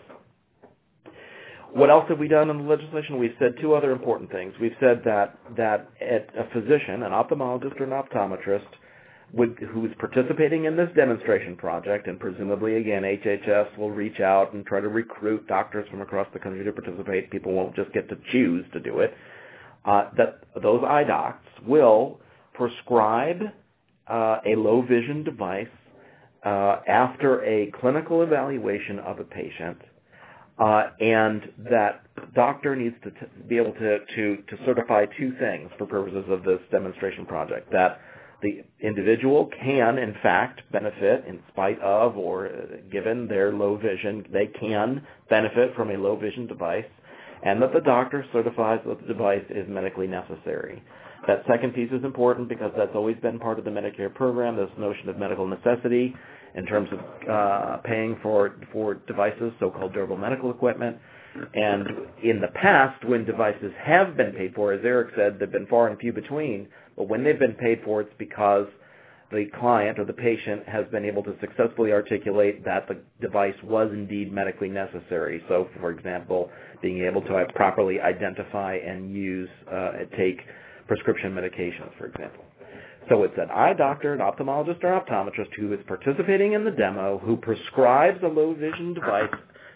What else have we done in the legislation? We've said two other important things. We've said that, that a physician, an ophthalmologist or an optometrist, would, who is participating in this demonstration project, and presumably, again, H H S will reach out and try to recruit doctors from across the country to participate. People won't just get to choose to do it. Uh, that those eye docs will prescribe uh, a low vision device uh, after a clinical evaluation of a patient, uh, and that doctor needs to t- be able to, to, to certify two things for purposes of this demonstration project: that the individual can, in fact, benefit in spite of or given their low vision, they can benefit from a low vision device, and that the doctor certifies that the device is medically necessary. That second piece is important because that's always been part of the Medicare program, this notion of medical necessity in terms of uh, paying for, for devices, so-called durable medical equipment. And in the past, when devices have been paid for, as Eric said, they've been far and few between, but when they've been paid for, it's because the client or the patient has been able to successfully articulate that the device was indeed medically necessary. So, for example, being able to properly identify and use, uh, take prescription medications, for example. So it's an eye doctor, an ophthalmologist or optometrist who is participating in the demo, who prescribes a low vision device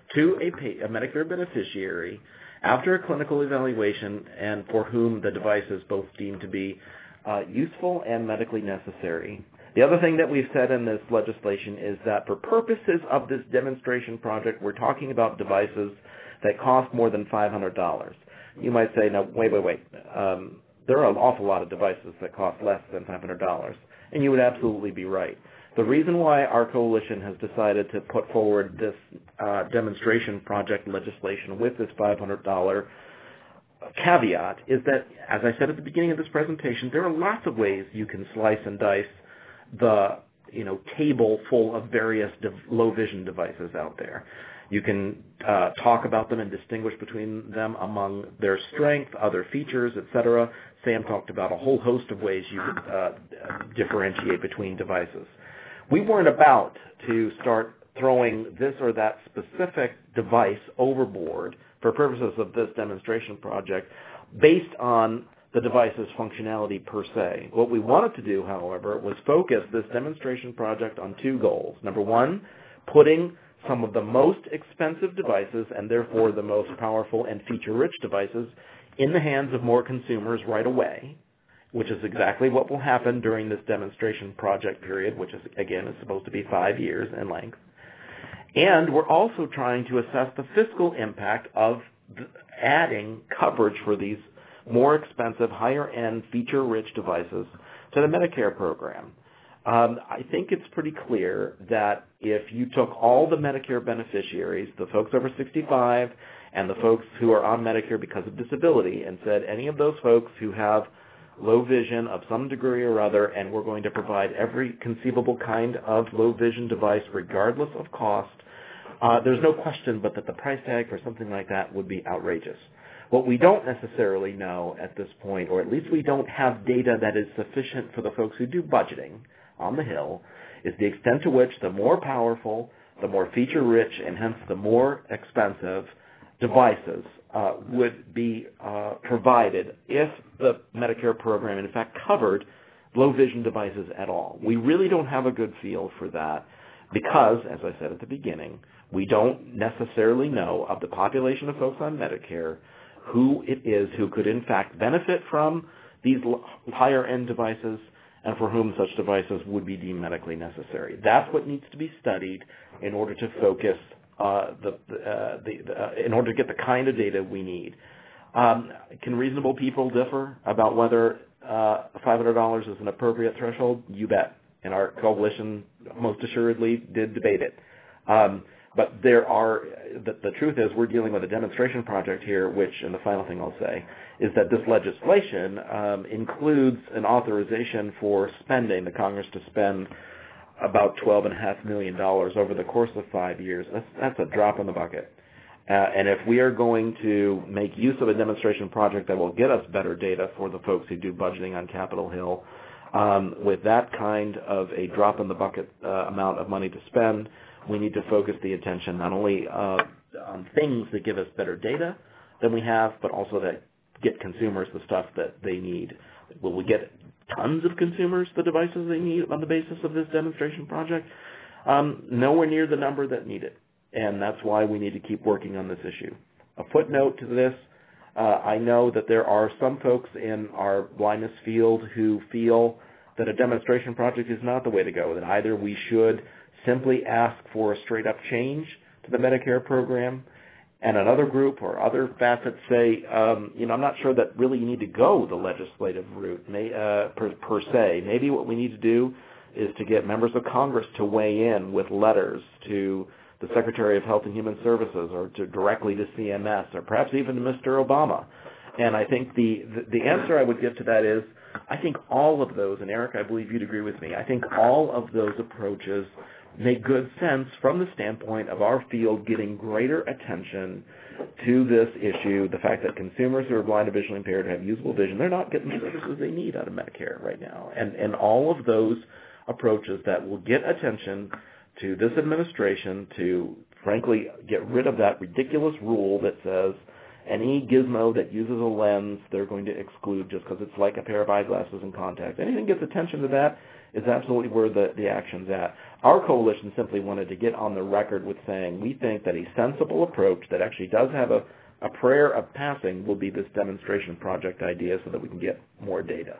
to a, pay, a Medicare beneficiary after a clinical evaluation and for whom the device is both deemed to be uh, useful and medically necessary. The other thing that we've said in this legislation is that for purposes of this demonstration project, we're talking about devices that cost more than five hundred dollars. You might say, no, wait, wait, wait. Um, there are an awful lot of devices that cost less than five hundred dollars, and you would absolutely be right. The reason why our coalition has decided to put forward this uh, demonstration project legislation with this five hundred dollars caveat is that, as I said at the beginning of this presentation, there are lots of ways you can slice and dice the you know table full of various de- low vision devices out there. You can uh, talk about them and distinguish between them among their strength, other features, et cetera. Sam talked about a whole host of ways you could uh, differentiate between devices. We weren't about to start throwing this or that specific device overboard for purposes of this demonstration project based on the device's functionality per se. What we wanted to do, however, was focus this demonstration project on two goals. Number one, putting some of the most expensive devices and therefore the most powerful and feature-rich devices in the hands of more consumers right away, which is exactly what will happen during this demonstration project period, which is, again, is supposed to be five years in length. And we're also trying to assess the fiscal impact of adding coverage for these more expensive, higher-end, feature-rich devices to the Medicare program. Um, I think it's pretty clear that if you took all the Medicare beneficiaries, the folks over sixty-five and the folks who are on Medicare because of disability, and said any of those folks who have low vision of some degree or other, and we're going to provide every conceivable kind of low vision device regardless of cost, uh, there's no question but that the price tag for something like that would be outrageous. What we don't necessarily know at this point, or at least we don't have data that is sufficient for the folks who do budgeting on the Hill, is the extent to which the more powerful, the more feature-rich, and hence the more expensive devices uh, would be uh, provided if the Medicare program, in fact, covered low-vision devices at all. We really don't have a good feel for that because, as I said at the beginning, we don't necessarily know of the population of folks on Medicare who it is who could, in fact, benefit from these higher-end devices and for whom such devices would be deemed medically necessary. That's what needs to be studied in order to focus uh, the, uh, the, the uh, in order to get the kind of data we need. Um, can reasonable people differ about whether uh, five hundred dollars is an appropriate threshold? You bet. And our coalition most assuredly did debate it. Um, But there are, the, the truth is we're dealing with a demonstration project here, which, and the final thing I'll say, is that this legislation um, includes an authorization for spending, the Congress to spend about twelve point five million dollars over the course of five years. That's, that's a drop in the bucket. Uh, and if we are going to make use of a demonstration project that will get us better data for the folks who do budgeting on Capitol Hill, um, with that kind of a drop in the bucket uh, amount of money to spend, we need to focus the attention not only uh, on things that give us better data than we have, but also that get consumers the stuff that they need. Will we get tons of consumers the devices they need on the basis of this demonstration project? Um, nowhere near the number that need it, and that's why we need to keep working on this issue. A footnote to this, uh, I know that there are some folks in our blindness field who feel that a demonstration project is not the way to go, that either we should simply ask for a straight-up change to the Medicare program, and another group or other facets say, um, you know, I'm not sure that really you need to go the legislative route may, uh, per, per se. Maybe what we need to do is to get members of Congress to weigh in with letters to the Secretary of Health and Human Services or to directly to C M S or perhaps even to Mister Obama. And I think the, the, the answer I would give to that is I think all of those, and Eric, I believe you'd agree with me, I think all of those approaches make good sense from the standpoint of our field getting greater attention to this issue, the fact that consumers who are blind or visually impaired have usable vision, they're not getting the services they need out of Medicare right now. And, and all of those approaches that will get attention to this administration to, frankly, get rid of that ridiculous rule that says Any gizmo that uses a lens, they're going to exclude just because it's like a pair of eyeglasses and contacts. Anything that gets attention to that is absolutely where the, the action's at. Our coalition simply wanted to get on the record with saying we think that a sensible approach that actually does have a, a prayer of passing will be this demonstration project idea so that we can get more data.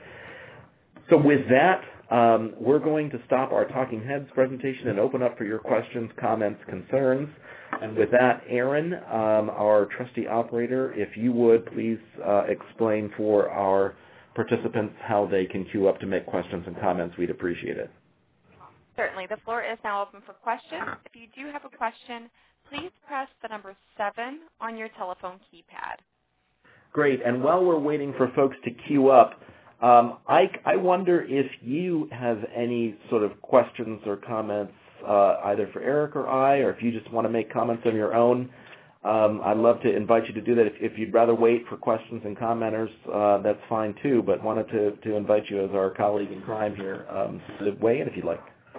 So with that, um, we're going to stop our Talking Heads presentation and open up for your questions, comments, concerns. And with that, Aaron, um, our trusty operator, if you would please uh, explain for our participants how they can queue up to make questions and comments, we'd appreciate it. Certainly. The floor is now open for questions. If you do have a question, please press the number seven on your telephone keypad. Great. And while we're waiting for folks to queue up, um, Ike, I wonder if you have any sort of questions or comments uh, either for Eric or I, or if you just want to make comments on your own. Um, I'd love to invite you to do that. If, if you'd rather wait for questions and commenters, uh, that's fine too, but wanted to, to invite you as our colleague in crime here um, to weigh in if you'd like.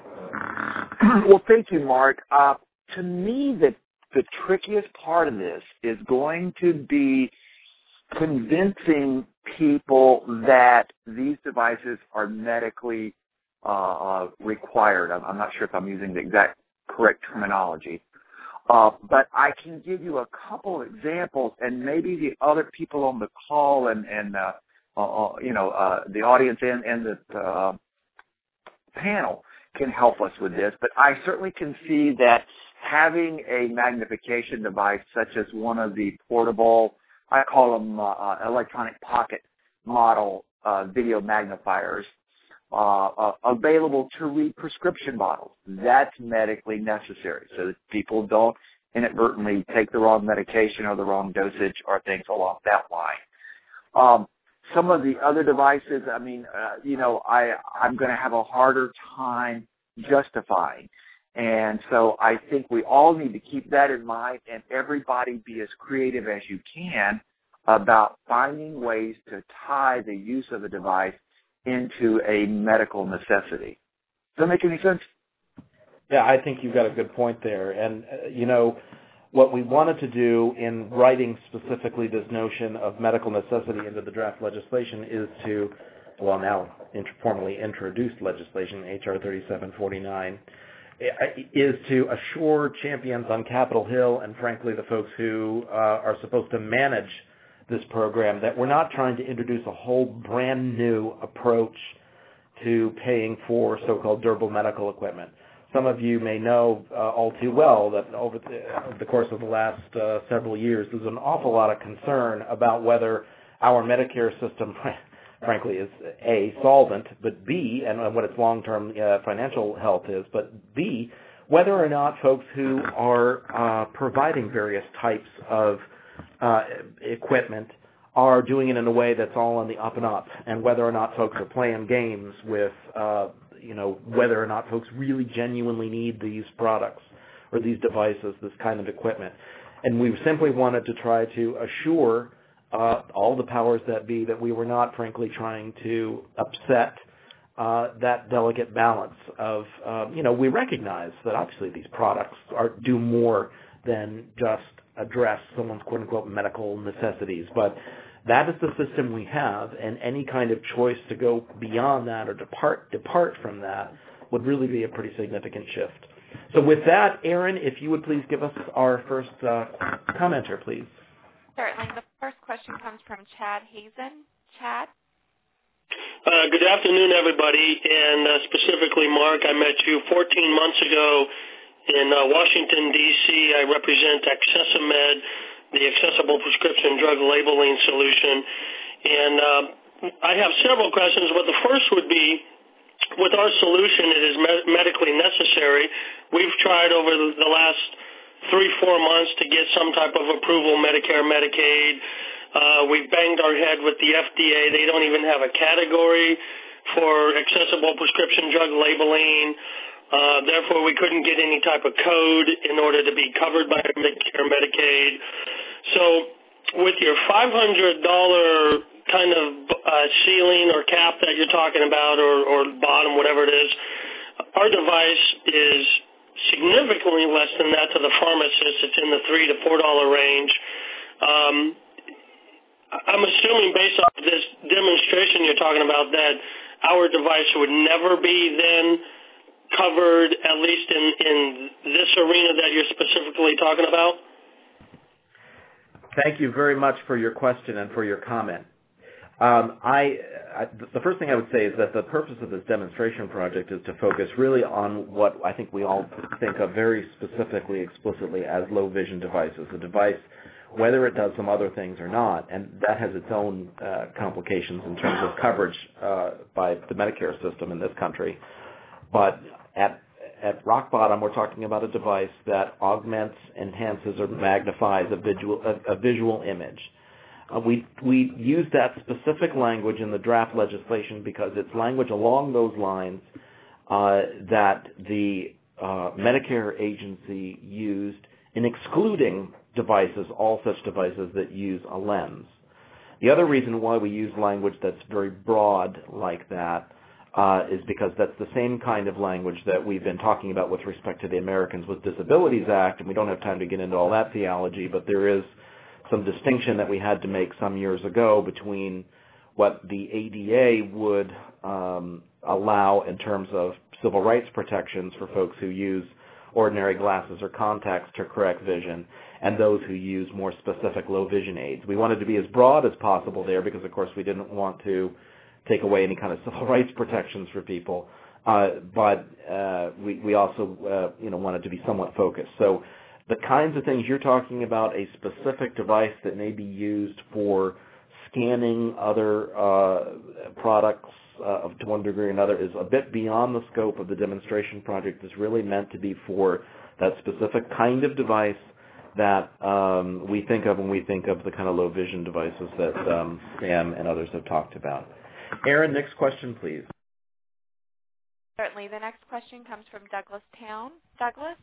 Well, thank you, Mark. Uh, to me, the, the trickiest part of this is going to be convincing people that these devices are medically uh, required. I'm, I'm not sure if I'm using the exact correct terminology. Uh, but I can give you a couple of examples, and maybe the other people on the call and, and uh, uh, you know, uh, the audience and, and the uh, panel can help us with this. But I certainly can see that having a magnification device such as one of the portable, I call them uh, electronic pocket model uh, video magnifiers, Uh, uh, available to read prescription bottles. That's medically necessary so that people don't inadvertently take the wrong medication or the wrong dosage or things along that line. Um, some of the other devices, I mean, uh, you know, I, I'm going to have a harder time justifying. And so I think we all need to keep that in mind and everybody be as creative as you can about finding ways to tie the use of a device into a medical necessity. Does that make any sense? Yeah, I think you've got a good point there. And, uh, you know, what we wanted to do in writing specifically this notion of medical necessity into the draft legislation is to, well, now formally introduced legislation, H R thirty-seven forty-nine, is to assure champions on Capitol Hill and, frankly, the folks who uh, are supposed to manage this program that we're not trying to introduce a whole brand new approach to paying for so-called durable medical equipment. Some of you may know uh, all too well that over the, over the course of the last uh, several years, there's an awful lot of concern about whether our Medicare system, frankly, is A, solvent, but B, and what its long-term uh, financial health is, but B, whether or not folks who are uh, providing various types of Uh, equipment are doing it in a way that's all on the up and up, and whether or not folks are playing games with, uh, you know, whether or not folks really genuinely need these products or these devices, this kind of equipment. And we simply wanted to try to assure uh, all the powers that be that we were not, frankly, trying to upset uh, that delicate balance of, uh, you know, we recognize that obviously these products are do more than just address someone's quote-unquote medical necessities. But that is the system we have, and any kind of choice to go beyond that or depart depart from that would really be a pretty significant shift. So with that, Aaron, if you would please give us our first uh, commenter, please. Certainly. The first question comes from Chad Hazen. Chad? Uh, good afternoon, everybody, and uh, specifically, Mark, I met you fourteen months ago in uh, Washington, D C I represent Accessimed, the Accessible Prescription Drug Labeling Solution. And uh, I have several questions, but the first would be, with our solution, it is me- medically necessary. We've tried over the, the last three, four months to get some type of approval, Medicare, Medicaid. Uh, we've banged our head with the F D A. They don't even have a category for accessible prescription drug labeling. Uh, therefore, we couldn't get any type of code in order to be covered by Medicare, Medicaid. So with your five hundred dollars kind of uh, ceiling or cap that you're talking about, or, or bottom, whatever it is, our device is significantly less than that to the pharmacist. It's in the three to four dollar range. Um, I'm assuming based off this demonstration you're talking about that our device would never be then covered, at least in, in this arena that you're specifically talking about? Thank you very much for your question and for your comment. Um, I, I, the first thing I would say is that the purpose of this demonstration project is to focus really on what I think we all think of very specifically, explicitly as low vision devices, a device, whether it does some other things or not, and that has its own uh, complications in terms of coverage uh, by the Medicare system in this country. But at at rock bottom, we're talking about a device that augments, enhances, or magnifies a visual a, a visual image. Uh, we we use that specific language in the draft legislation because it's language along those lines uh, that the uh, Medicare agency used in excluding devices, all such devices that use a lens. The other reason why we use language that's very broad like that uh, is because that's the same kind of language that we've been talking about with respect to the Americans with Disabilities Act, and we don't have time to get into all that theology, but there is some distinction that we had to make some years ago between what the A D A would um, allow in terms of civil rights protections for folks who use ordinary glasses or contacts to correct vision, and those who use more specific low vision aids. We wanted to be as broad as possible there because, of course, we didn't want to take away any kind of civil rights protections for people, uh, but uh, we, we also uh, you know, wanted to be somewhat focused. So the kinds of things you're talking about, a specific device that may be used for scanning other uh, products uh, to one degree or another, is a bit beyond the scope of the demonstration project. It's really meant to be for that specific kind of device that um, we think of when we think of the kind of low vision devices that um, Sam and others have talked about. Aaron, next question, please. Certainly. The next question comes from Douglas Town. Douglas?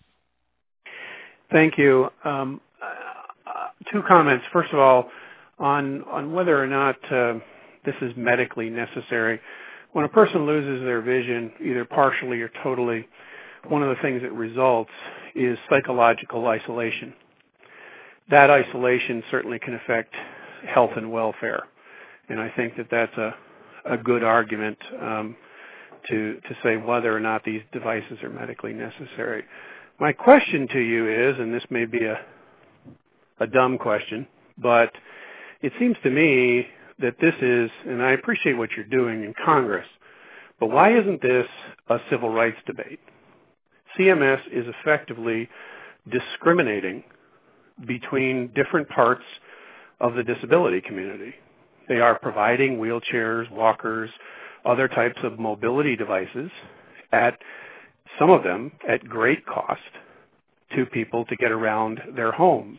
Thank you. Um, uh, two comments. First of all, on on whether or not uh, this is medically necessary. When a person loses their vision, either partially or totally, one of the things that results is psychological isolation. That isolation certainly can affect health and welfare, and I think that that's a, a good argument um, to to say whether or not these devices are medically necessary. My question to you is, and this may be a a dumb question, but it seems to me that this is, and I appreciate what you're doing in Congress, but why isn't this a civil rights debate? C M S is effectively discriminating between different parts of the disability community. They are providing wheelchairs, walkers, other types of mobility devices at some of them at great cost to people to get around their homes.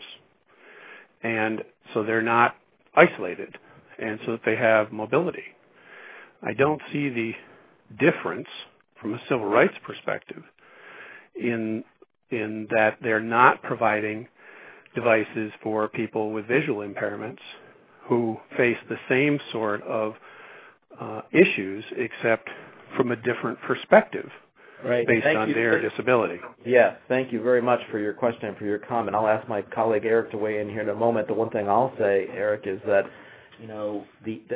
And so they're not isolated, and so that they have mobility. I don't see the difference from a civil rights perspective in in that they're not providing devices for people with visual impairments who face the same sort of uh, issues, except from a different perspective. Right. Based Thank on you. their disability. Yes, thank you very much for your question and for your comment. I'll ask my colleague Eric to weigh in here in a moment. The one thing I'll say, Eric, is that, you know, the, the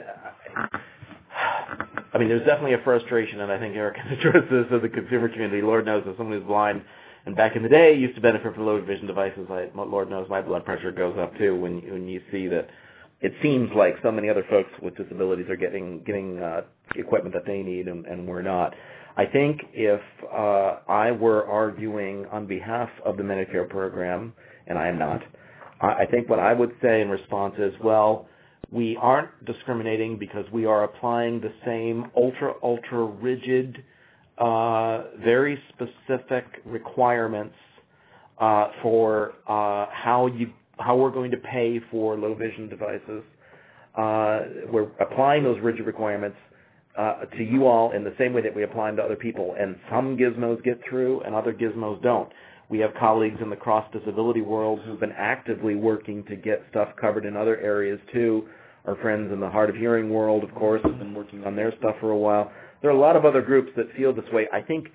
I mean, there's definitely a frustration, and I think Eric can address this of the consumer community. Lord knows, as someone who's blind, and back in the day used to benefit from low vision devices, I, Lord knows my blood pressure goes up too when when you see that. It seems like so many other folks with disabilities are getting getting uh, equipment that they need, and, and we're not. I think if uh, I were arguing on behalf of the Medicare program, and I am not, I think what I would say in response is, well, we aren't discriminating because we are applying the same ultra, ultra rigid, uh, very specific requirements uh, for uh, how you how we're going to pay for low vision devices. Uh, we're applying those rigid requirements Uh, to you all in the same way that we apply them to other people, and some gizmos get through and other gizmos don't. We have colleagues in the cross-disability world who've been actively working to get stuff covered in other areas too. Our friends in the hard of hearing world, of course, have been working on their stuff for a while. There are a lot of other groups that feel this way. I think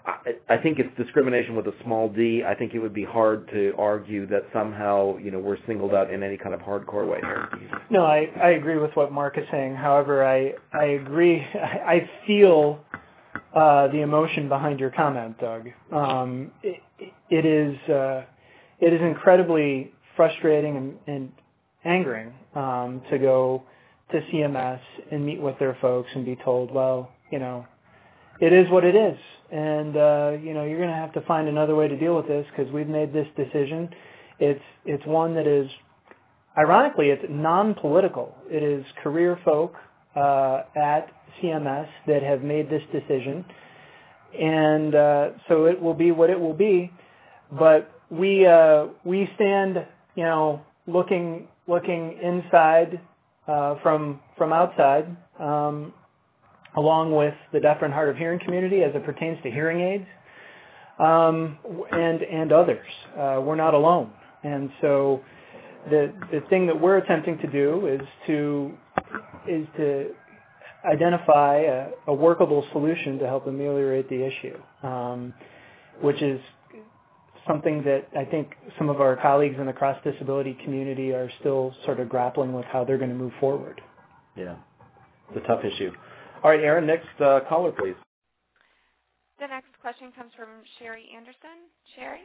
I, I think it's discrimination with a small d. I think it would be hard to argue that somehow, you know, we're singled out in any kind of hardcore way here. No, I, I agree with what Mark is saying. However, I, I agree. I feel uh, the emotion behind your comment, Doug. Um, it, it is uh, it is incredibly frustrating and, and angering um, to go to C M S and meet with their folks and be told, well, you know, it is what it is, and uh, you know, you're going to have to find another way to deal with this because we've made this decision. It's it's one that is, ironically, it's non-political. It is career folk uh, at C M S that have made this decision, and uh, so it will be what it will be. But we uh, we stand, you know, looking looking inside uh, from from outside. Um, along with the deaf and hard of hearing community as it pertains to hearing aids, um, and and others. Uh, we're not alone. And so the the thing that we're attempting to do is to is to identify a, a workable solution to help ameliorate the issue, um, which is something that I think some of our colleagues in the cross-disability community are still sort of grappling with how they're going to move forward. Yeah, it's a tough issue. All right, Aaron, next uh, caller, please. The next question comes from Sherry Anderson. Sherry?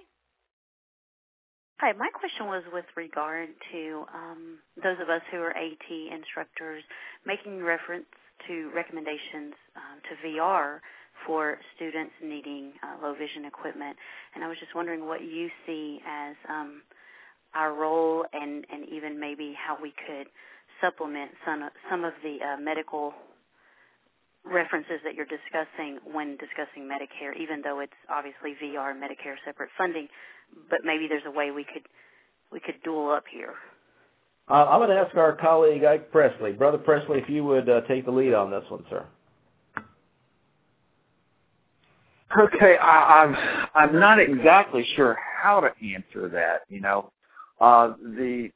Hi, my question was with regard to um, those of us who are AT instructors making reference to recommendations um, to V R for students needing uh, low vision equipment. And I was just wondering what you see as um, our role and, and even maybe how we could supplement some, some of the uh, medical references that you're discussing when discussing Medicare, even though it's obviously V R and Medicare separate funding, but maybe there's a way we could we could dual up here. Uh, I'm going to ask our colleague Ike Presley. Brother Presley, if you would uh, take the lead on this one, sir. Okay, I, I'm I'm not exactly sure how to answer that. You know, uh, the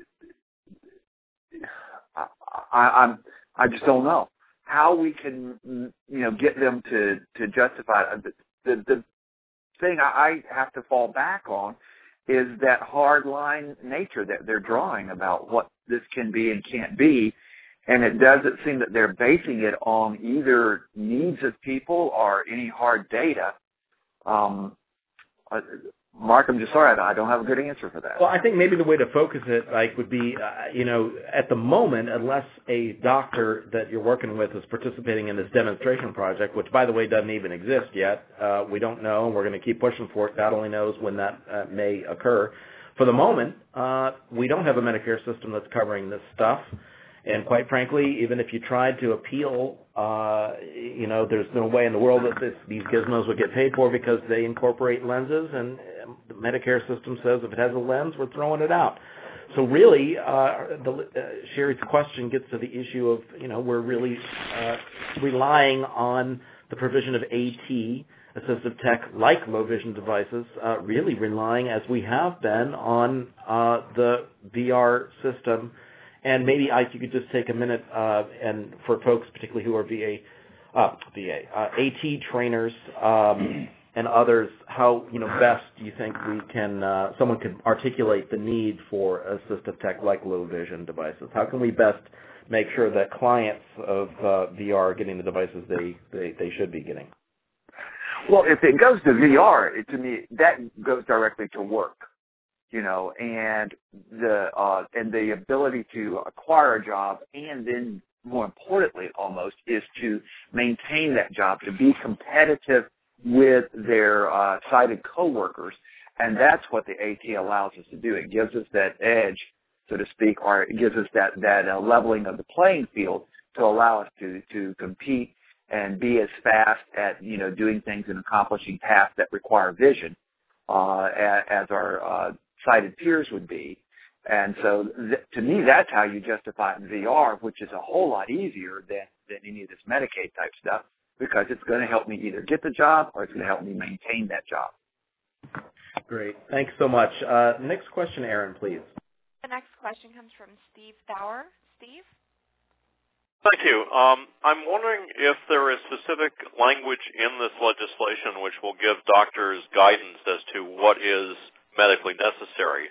I, I, I'm I just don't know how we can, you know, get them to, to justify it. The, the thing I have to fall back on is that hard line nature that they're drawing about what this can be and can't be, and it doesn't seem that they're basing it on either needs of people or any hard data. Um, Mark, I'm just sorry, I don't have a good answer for that. Well, I think maybe the way to focus it, like, would be, uh, you know, at the moment, unless a doctor that you're working with is participating in this demonstration project, which, by the way, doesn't even exist yet, uh, we don't know, and we're going to keep pushing for it. God only knows when that uh, may occur. For the moment, uh, we don't have a Medicare system that's covering this stuff. And quite frankly, even if you tried to appeal, uh, you know, there's no way in the world that this, these gizmos would get paid for because they incorporate lenses, and the Medicare system says if it has a lens, we're throwing it out. So really, uh, the, uh, Sherry's question gets to the issue of, you know, we're really uh, relying on the provision of AT, assistive tech, like low vision devices, uh, really relying, as we have been, on uh, the V R system. And maybe, Ike, you could just take a minute, uh, and for folks particularly who are V A, uh, V A, uh, AT trainers um, and others, how, you know, best do you think we can, uh, someone could articulate the need for assistive tech like low vision devices? How can we best make sure that clients of uh, V R are getting the devices they, they, they should be getting? Well, if it goes to V R, it, to me, that goes directly to work. You know, and the uh, and the ability to acquire a job, and then more importantly, almost, is to maintain that job, to be competitive with their uh, sighted coworkers, and that's what the AT allows us to do. It gives us that edge, so to speak, or it gives us that that uh, leveling of the playing field to allow us to to compete and be as fast at, you know, doing things and accomplishing tasks that require vision uh, as our uh, sighted peers would be. And so th- to me, that's how you justify it in V R, which is a whole lot easier than, than any of this Medicaid type stuff, because it's going to help me either get the job or it's going to help me maintain that job. Great. Thanks so much. Uh, next question, Aaron, please. The next question comes from Steve Bauer. Steve? Thank you. Um, I'm wondering if there is specific language in this legislation which will give doctors guidance as to what is medically necessary.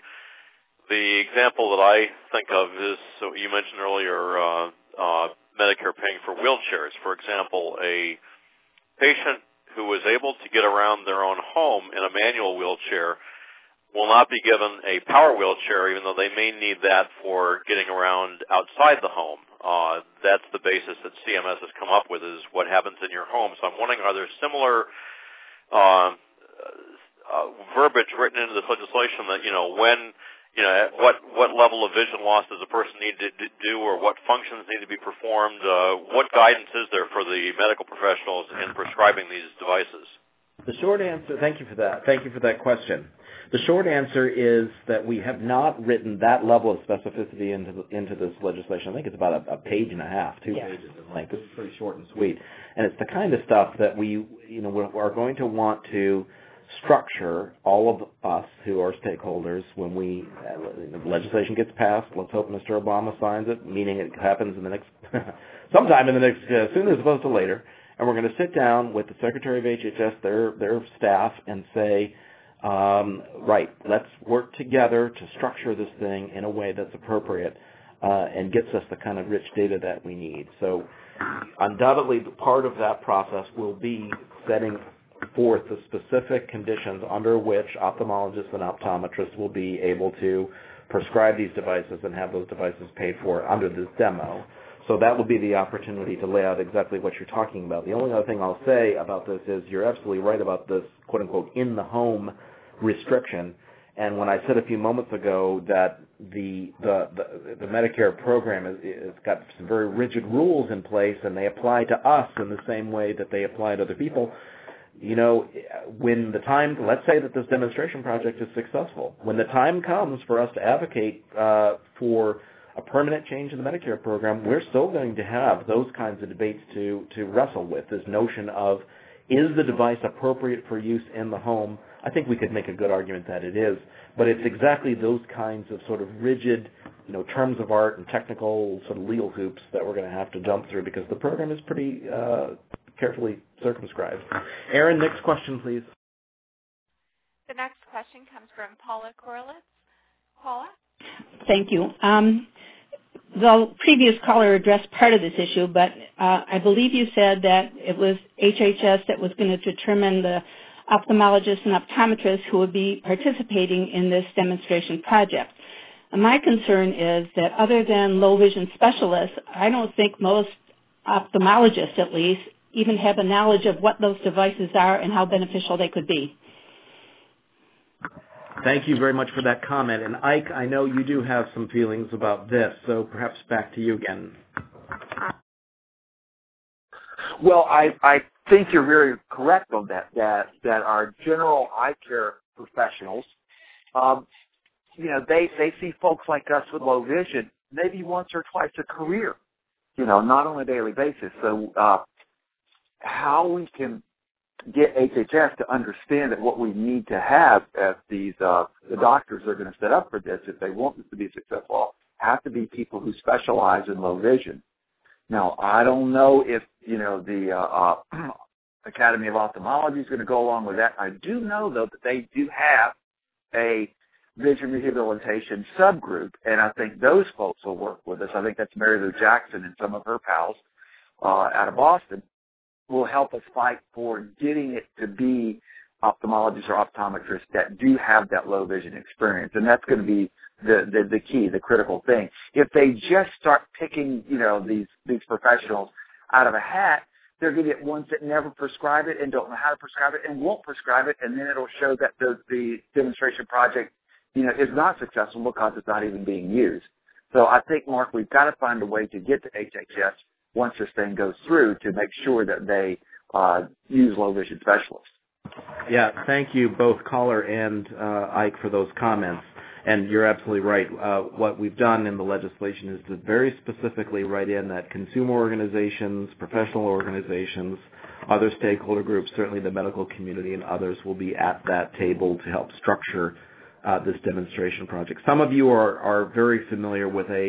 The example that I think of is, so you mentioned earlier, uh, uh, Medicare paying for wheelchairs. For example, a patient who is able to get around their own home in a manual wheelchair will not be given a power wheelchair, even though they may need that for getting around outside the home. Uh, that's the basis that C M S has come up with, is what happens in your home. So I'm wondering, are there similar uh, uh, verbiage written into this legislation that, you know, when, you know, what what level of vision loss does a person need to do, or what functions need to be performed? Uh, what guidance is there for the medical professionals in prescribing these devices? The short answer, thank you for that. Thank you for that question. The short answer is that we have not written that level of specificity into the, into this legislation. I think it's about a, a page and a half, two yeah. pages in length. It's pretty short and sweet, and it's the kind of stuff that we, you know, we're, are going to want to structure, all of us who are stakeholders, when we uh, the legislation gets passed. Let's hope Mister Obama signs it, meaning it happens in the next sometime in the next uh, sooner as opposed to later. And we're going to sit down with the Secretary of H H S, their their staff, and say, um, right, let's work together to structure this thing in a way that's appropriate uh, and gets us the kind of rich data that we need. So undoubtedly, part of that process will be setting forth the specific conditions under which ophthalmologists and optometrists will be able to prescribe these devices and have those devices paid for under this demo. So that will be the opportunity to lay out exactly what you're talking about. The only other thing I'll say about this is you're absolutely right about this quote-unquote in-the-home restriction. And when I said a few moments ago that the the, the, the Medicare program has is, got some very rigid rules in place and they apply to us in the same way that they apply to other people, you know, when the time, let's say that this demonstration project is successful, when the time comes for us to advocate uh, for a permanent change in the Medicare program, we're still going to have those kinds of debates to, to wrestle with, this notion of, is the device appropriate for use in the home? I think we could make a good argument that it is, but it's exactly those kinds of sort of rigid, you know, terms of art and technical sort of legal hoops that we're going to have to jump through because the program is pretty uh, carefully circumscribed. Aaron, next question, please. The next question comes from Paula Corlitz. Paula? Thank you. Um, the previous caller addressed part of this issue, but uh, I believe you said that it was H H S that was going to determine the ophthalmologists and optometrists who would be participating in this demonstration project. And my concern is that other than low vision specialists, I don't think most ophthalmologists, at least, even have a knowledge of what those devices are and how beneficial they could be. Thank you very much for that comment. And Ike, I know you do have some feelings about this, so perhaps back to you again. Well, I, I think you're very correct on that, that, that our general eye care professionals, um, you know, they, they see folks like us with low vision maybe once or twice a career, you know, not on a daily basis. So uh, how we can get H H S to understand that what we need to have as these uh, the doctors are going to set up for this, if they want this to be successful, have to be people who specialize in low vision. Now, I don't know if, you know, the uh, uh, Academy of Ophthalmology is going to go along with that. I do know, though, that they do have a vision rehabilitation subgroup, and I think those folks will work with us. I think that's Mary Lou Jackson and some of her pals uh, out of Boston will help us fight for getting it to be ophthalmologists or optometrists that do have that low vision experience. And that's going to be the, the, the key, the critical thing. If they just start picking, you know, these, these professionals out of a hat, they're going to get ones that never prescribe it and don't know how to prescribe it and won't prescribe it, and then it'll show that the, the demonstration project, you know, is not successful because it's not even being used. So I think, Mark, we've got to find a way to get to H H S once this thing goes through to make sure that they uh, use low vision specialists. Yeah, thank you both caller and uh, Ike for those comments. And you're absolutely right. Uh, what we've done in the legislation is to very specifically write in that consumer organizations, professional organizations, other stakeholder groups, certainly the medical community and others will be at that table to help structure uh, this demonstration project. Some of you are, are very familiar with a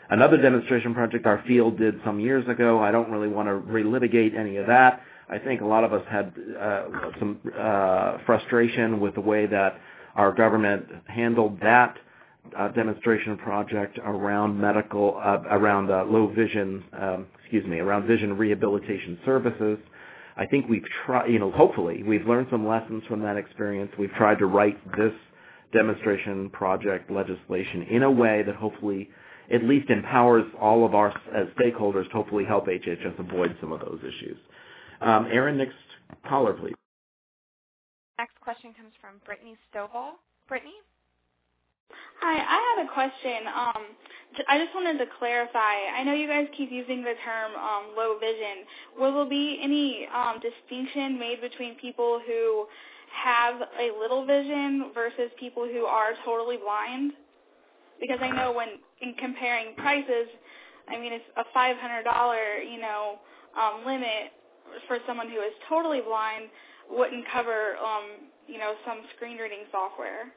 another demonstration project our field did some years ago. I don't really want to relitigate any of that. I think a lot of us had uh, some uh, frustration with the way that our government handled that uh, demonstration project around medical, uh, around uh, low vision, um, excuse me, around vision rehabilitation services. I think we've tried, you know, hopefully we've learned some lessons from that experience. We've tried to write this demonstration project legislation in a way that hopefully at least empowers all of our as stakeholders to hopefully help H H S avoid some of those issues. Um, Aaron, next caller, please. Next question comes from Brittany Stovall. Brittany? Hi, I had a question. Um, I just wanted to clarify. I know you guys keep using the term um, low vision. Will there be any um, distinction made between people who have a little vision versus people who are totally blind? Because I know when in comparing prices, I mean, it's a five hundred dollars, you know, um, limit for someone who is totally blind wouldn't cover, um, you know, some screen reading software.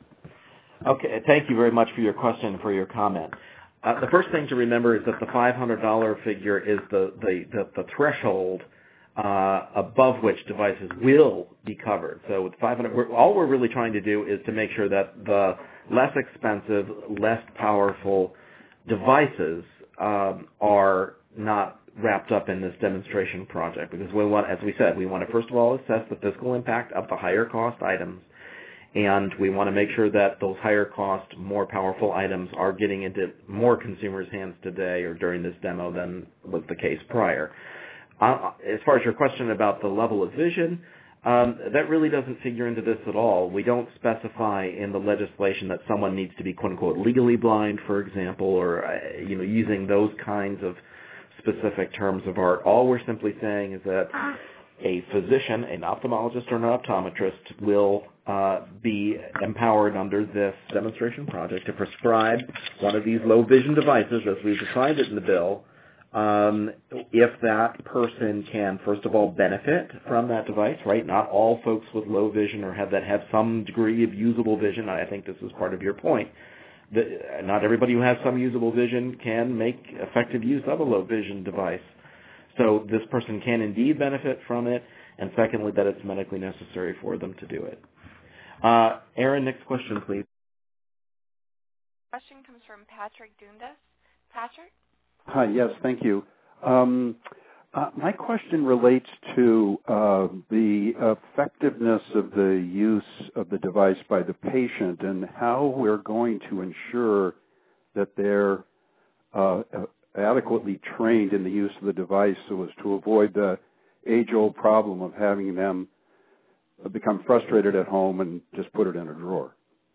Okay, thank you very much for your question and for your comment. Uh, the first thing to remember is that the five hundred dollars figure is the, the, the, the threshold uh, above which devices will be covered. So with five hundred dollars, we're, all we're really trying to do is to make sure that the less expensive, less powerful devices um, are not wrapped up in this demonstration project, because we want, as we said, we want to first of all assess the fiscal impact of the higher cost items, and we want to make sure that those higher cost, more powerful items are getting into more consumers' hands today or during this demo than was the case prior. Uh, as far as your question about the level of vision, um, that really doesn't figure into this at all. We don't specify in the legislation that someone needs to be quote-unquote legally blind, for example, or uh, you know, using those kinds of specific terms of art. All we're simply saying is that a physician, an ophthalmologist or an optometrist will uh, be empowered under this demonstration project to prescribe one of these low vision devices as we've defined it in the bill, um, if that person can, first of all, benefit from that device, right? Not all folks with low vision or have that have some degree of usable vision. I think this is part of your point. The, not everybody who has some usable vision can make effective use of a low vision device. So this person can indeed benefit from it, and secondly, that it's medically necessary for them to do it. Uh, Aaron, next question, please. Question comes from Patrick Dundas. Patrick? Hi, yes, thank you. Um, uh, my question relates to uh, the effectiveness of the use of the device by the patient and how we're going to ensure that they're uh, adequately trained in the use of the device so as to avoid the age-old problem of having them become frustrated at home and just put it in a drawer.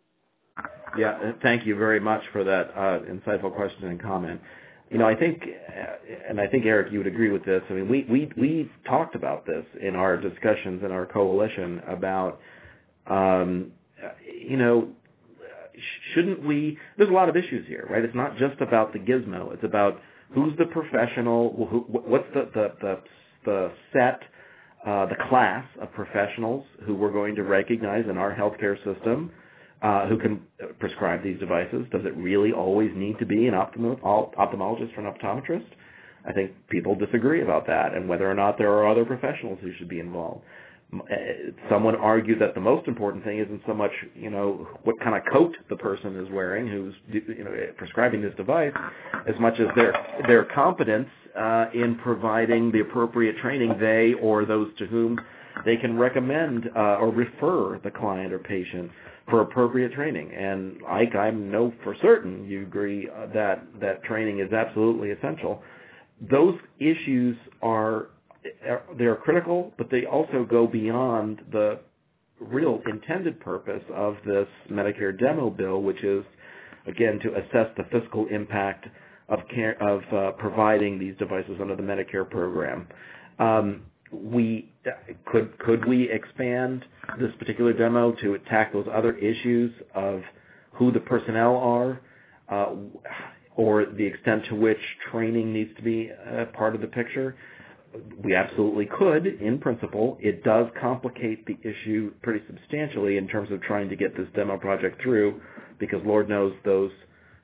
Yeah, thank you very much for that uh, insightful question and comment. You know, I think, and I think, Eric, you would agree with this. I mean, we, we, we've talked about this in our discussions in our coalition about, um, you know, shouldn't we, there's a lot of issues here, right? It's not just about the gizmo. It's about who's the professional, who, what's the, the, the, the set, uh, the class of professionals who we're going to recognize in our healthcare system uh, who can prescribe these devices. Does it really always need to be an ophthalmo- ophthalmologist or an optometrist? I think people disagree about that and whether or not there are other professionals who should be involved. Someone argued that the most important thing isn't so much, you know, what kind of coat the person is wearing who's, you know, prescribing this device, as much as their their competence uh, in providing the appropriate training they or those to whom they can recommend uh, or refer the client or patient for appropriate training. And Ike, I know for certain you agree uh, that that training is absolutely essential. Those issues are they're critical, but they also go beyond the real intended purpose of this Medicare demo bill, which is, again, to assess the fiscal impact of care, of uh, providing these devices under the Medicare program. Um, we could could we expand this particular demo to attack those other issues of who the personnel are, uh, or the extent to which training needs to be a part of the picture? We absolutely could, in principle. It does complicate the issue pretty substantially in terms of trying to get this demo project through, because Lord knows those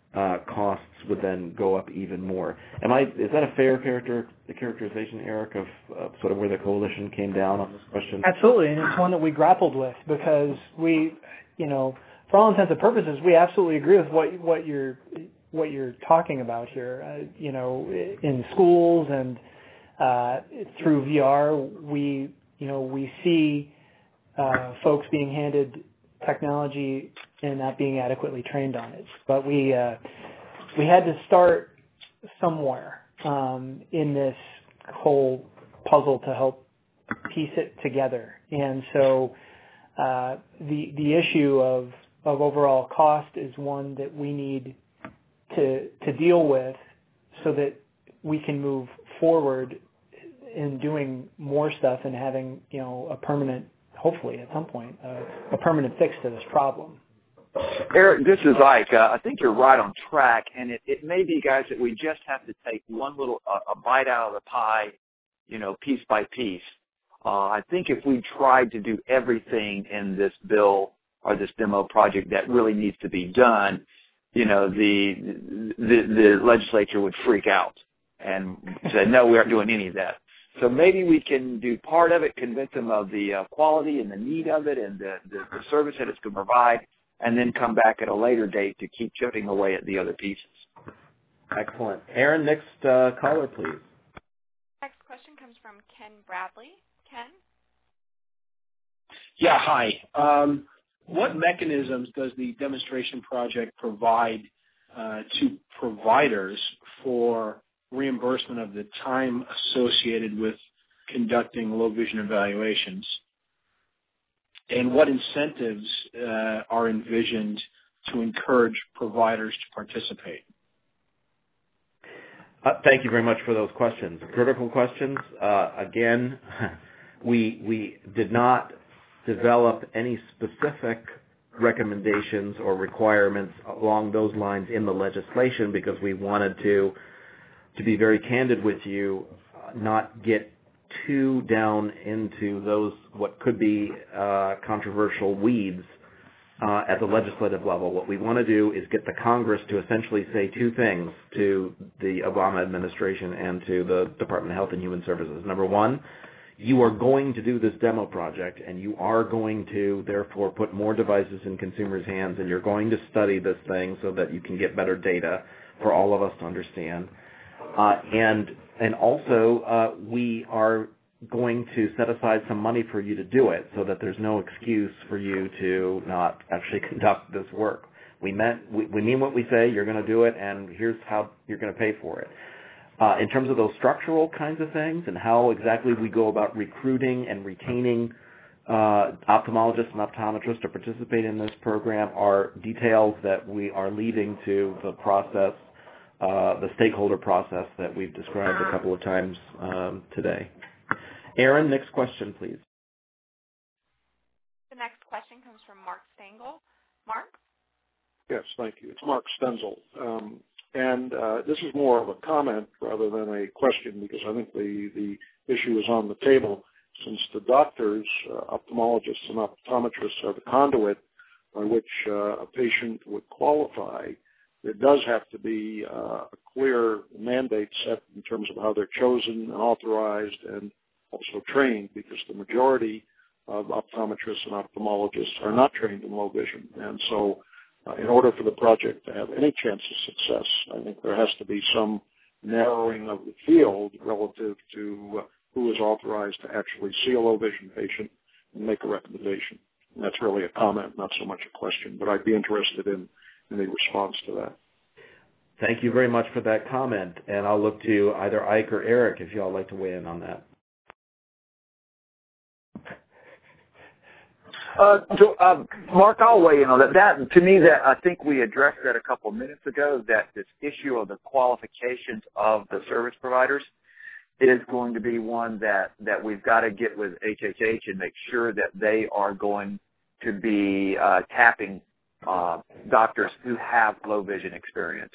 uh, costs would then go up even more. Am I? Is that a fair character characterization, Eric, of uh, sort of where the coalition came down on this question? Absolutely, and it's one that we grappled with because we, you know, for all intents and purposes, we absolutely agree with what what you're what you're talking about here. Uh, you know, in schools and uh, through V R, we you know we see uh, folks being handed technology and not being adequately trained on it. But we uh, we had to start somewhere um, in this whole puzzle to help piece it together. And so uh, the the issue of of overall cost is one that we need to to deal with so that we can move forward in doing more stuff and having, you know, a permanent, hopefully at some point, uh, a permanent fix to this problem. Eric, this is Ike. Uh, I think you're right on track, and it, it may be, guys, that we just have to take one little uh, a bite out of the pie, you know, piece by piece. Uh, I think if we tried to do everything in this bill or this demo project that really needs to be done, you know, the the, the legislature would freak out and say, no, we aren't doing any of that. So maybe we can do part of it, convince them of the uh, quality and the need of it and the, the, the service that it's going to provide, and then come back at a later date to keep chipping away at the other pieces. Excellent. Aaron, next uh, caller, please. Next question comes from Ken Bradley. Ken? Yeah, hi. Um, what mechanisms does the demonstration project provide uh, to providers for reimbursement of the time associated with conducting low vision evaluations? And what incentives uh, are envisioned to encourage providers to participate? Uh, thank you very much for those questions. Critical questions. Uh, again, we we did not develop any specific recommendations or requirements along those lines in the legislation because we wanted to, to be very candid with you, uh, not get too down into those what could be uh, controversial weeds uh, at the legislative level. What we want to do is get the Congress to essentially say two things to the Obama administration and to the Department of Health and Human Services. Number one, you are going to do this demo project, and you are going to, therefore, put more devices in consumers' hands, and you're going to study this thing so that you can get better data for all of us to understand. Uh, and and also, uh, we are going to set aside some money for you to do it so that there's no excuse for you to not actually conduct this work. We meant we, we mean what we say. You're going to do it, and here's how you're going to pay for it. Uh, in terms of those structural kinds of things and how exactly we go about recruiting and retaining uh, ophthalmologists and optometrists to participate in this program are details that we are leaving to the process, uh, the stakeholder process that we've described a couple of times um, today. Aaron, next question, please. The next question comes from Mark Stengel. Mark? Yes, thank you. It's Mark Stenzel. Um, and uh, this is more of a comment rather than a question because I think the, the issue is on the table. Since the doctors, uh, ophthalmologists and optometrists are the conduit by which uh, a patient would qualify, there does have to be uh, a clear mandate set in terms of how they're chosen and authorized and also trained, because the majority of optometrists and ophthalmologists are not trained in low vision. And so uh, in order for the project to have any chance of success, I think there has to be some narrowing of the field relative to uh, who is authorized to actually see a low vision patient and make a recommendation. And that's really a comment, not so much a question, but I'd be interested in, in a response to that. Thank you very much for that comment, and I'll look to either Ike or Eric if you all like to weigh in on that. Uh, so, uh, Mark, I'll weigh in on that. That, to me, that I think we addressed that a couple of minutes ago, that this issue of the qualifications of the service providers is going to be one that, that we've got to get with H H H and make sure that they are going to be uh, tapping uh, doctors who have low vision experience.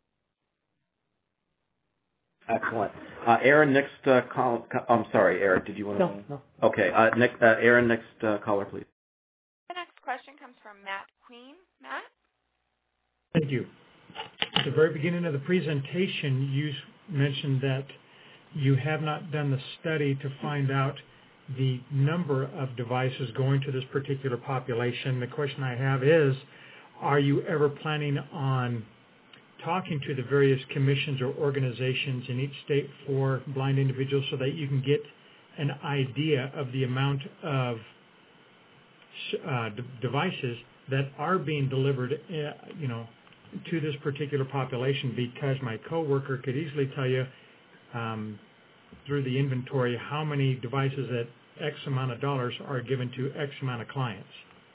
Excellent. Uh, Aaron, next uh, call. I'm sorry, Eric, did you want to? No, no. Okay. Uh, next, uh, Aaron, next uh, caller, please. The next question comes from Matt Queen. Matt? Thank you. at the very beginning of the presentation, you mentioned that you have not done the study to find out the number of devices going to this particular population. The question I have is, are you ever planning on talking to the various commissions or organizations in each state for blind individuals so that you can get an idea of the amount of uh, d- devices that are being delivered, uh, you know, to this particular population? Because my coworker could easily tell you um, through the inventory how many devices at X amount of dollars are given to X amount of clients.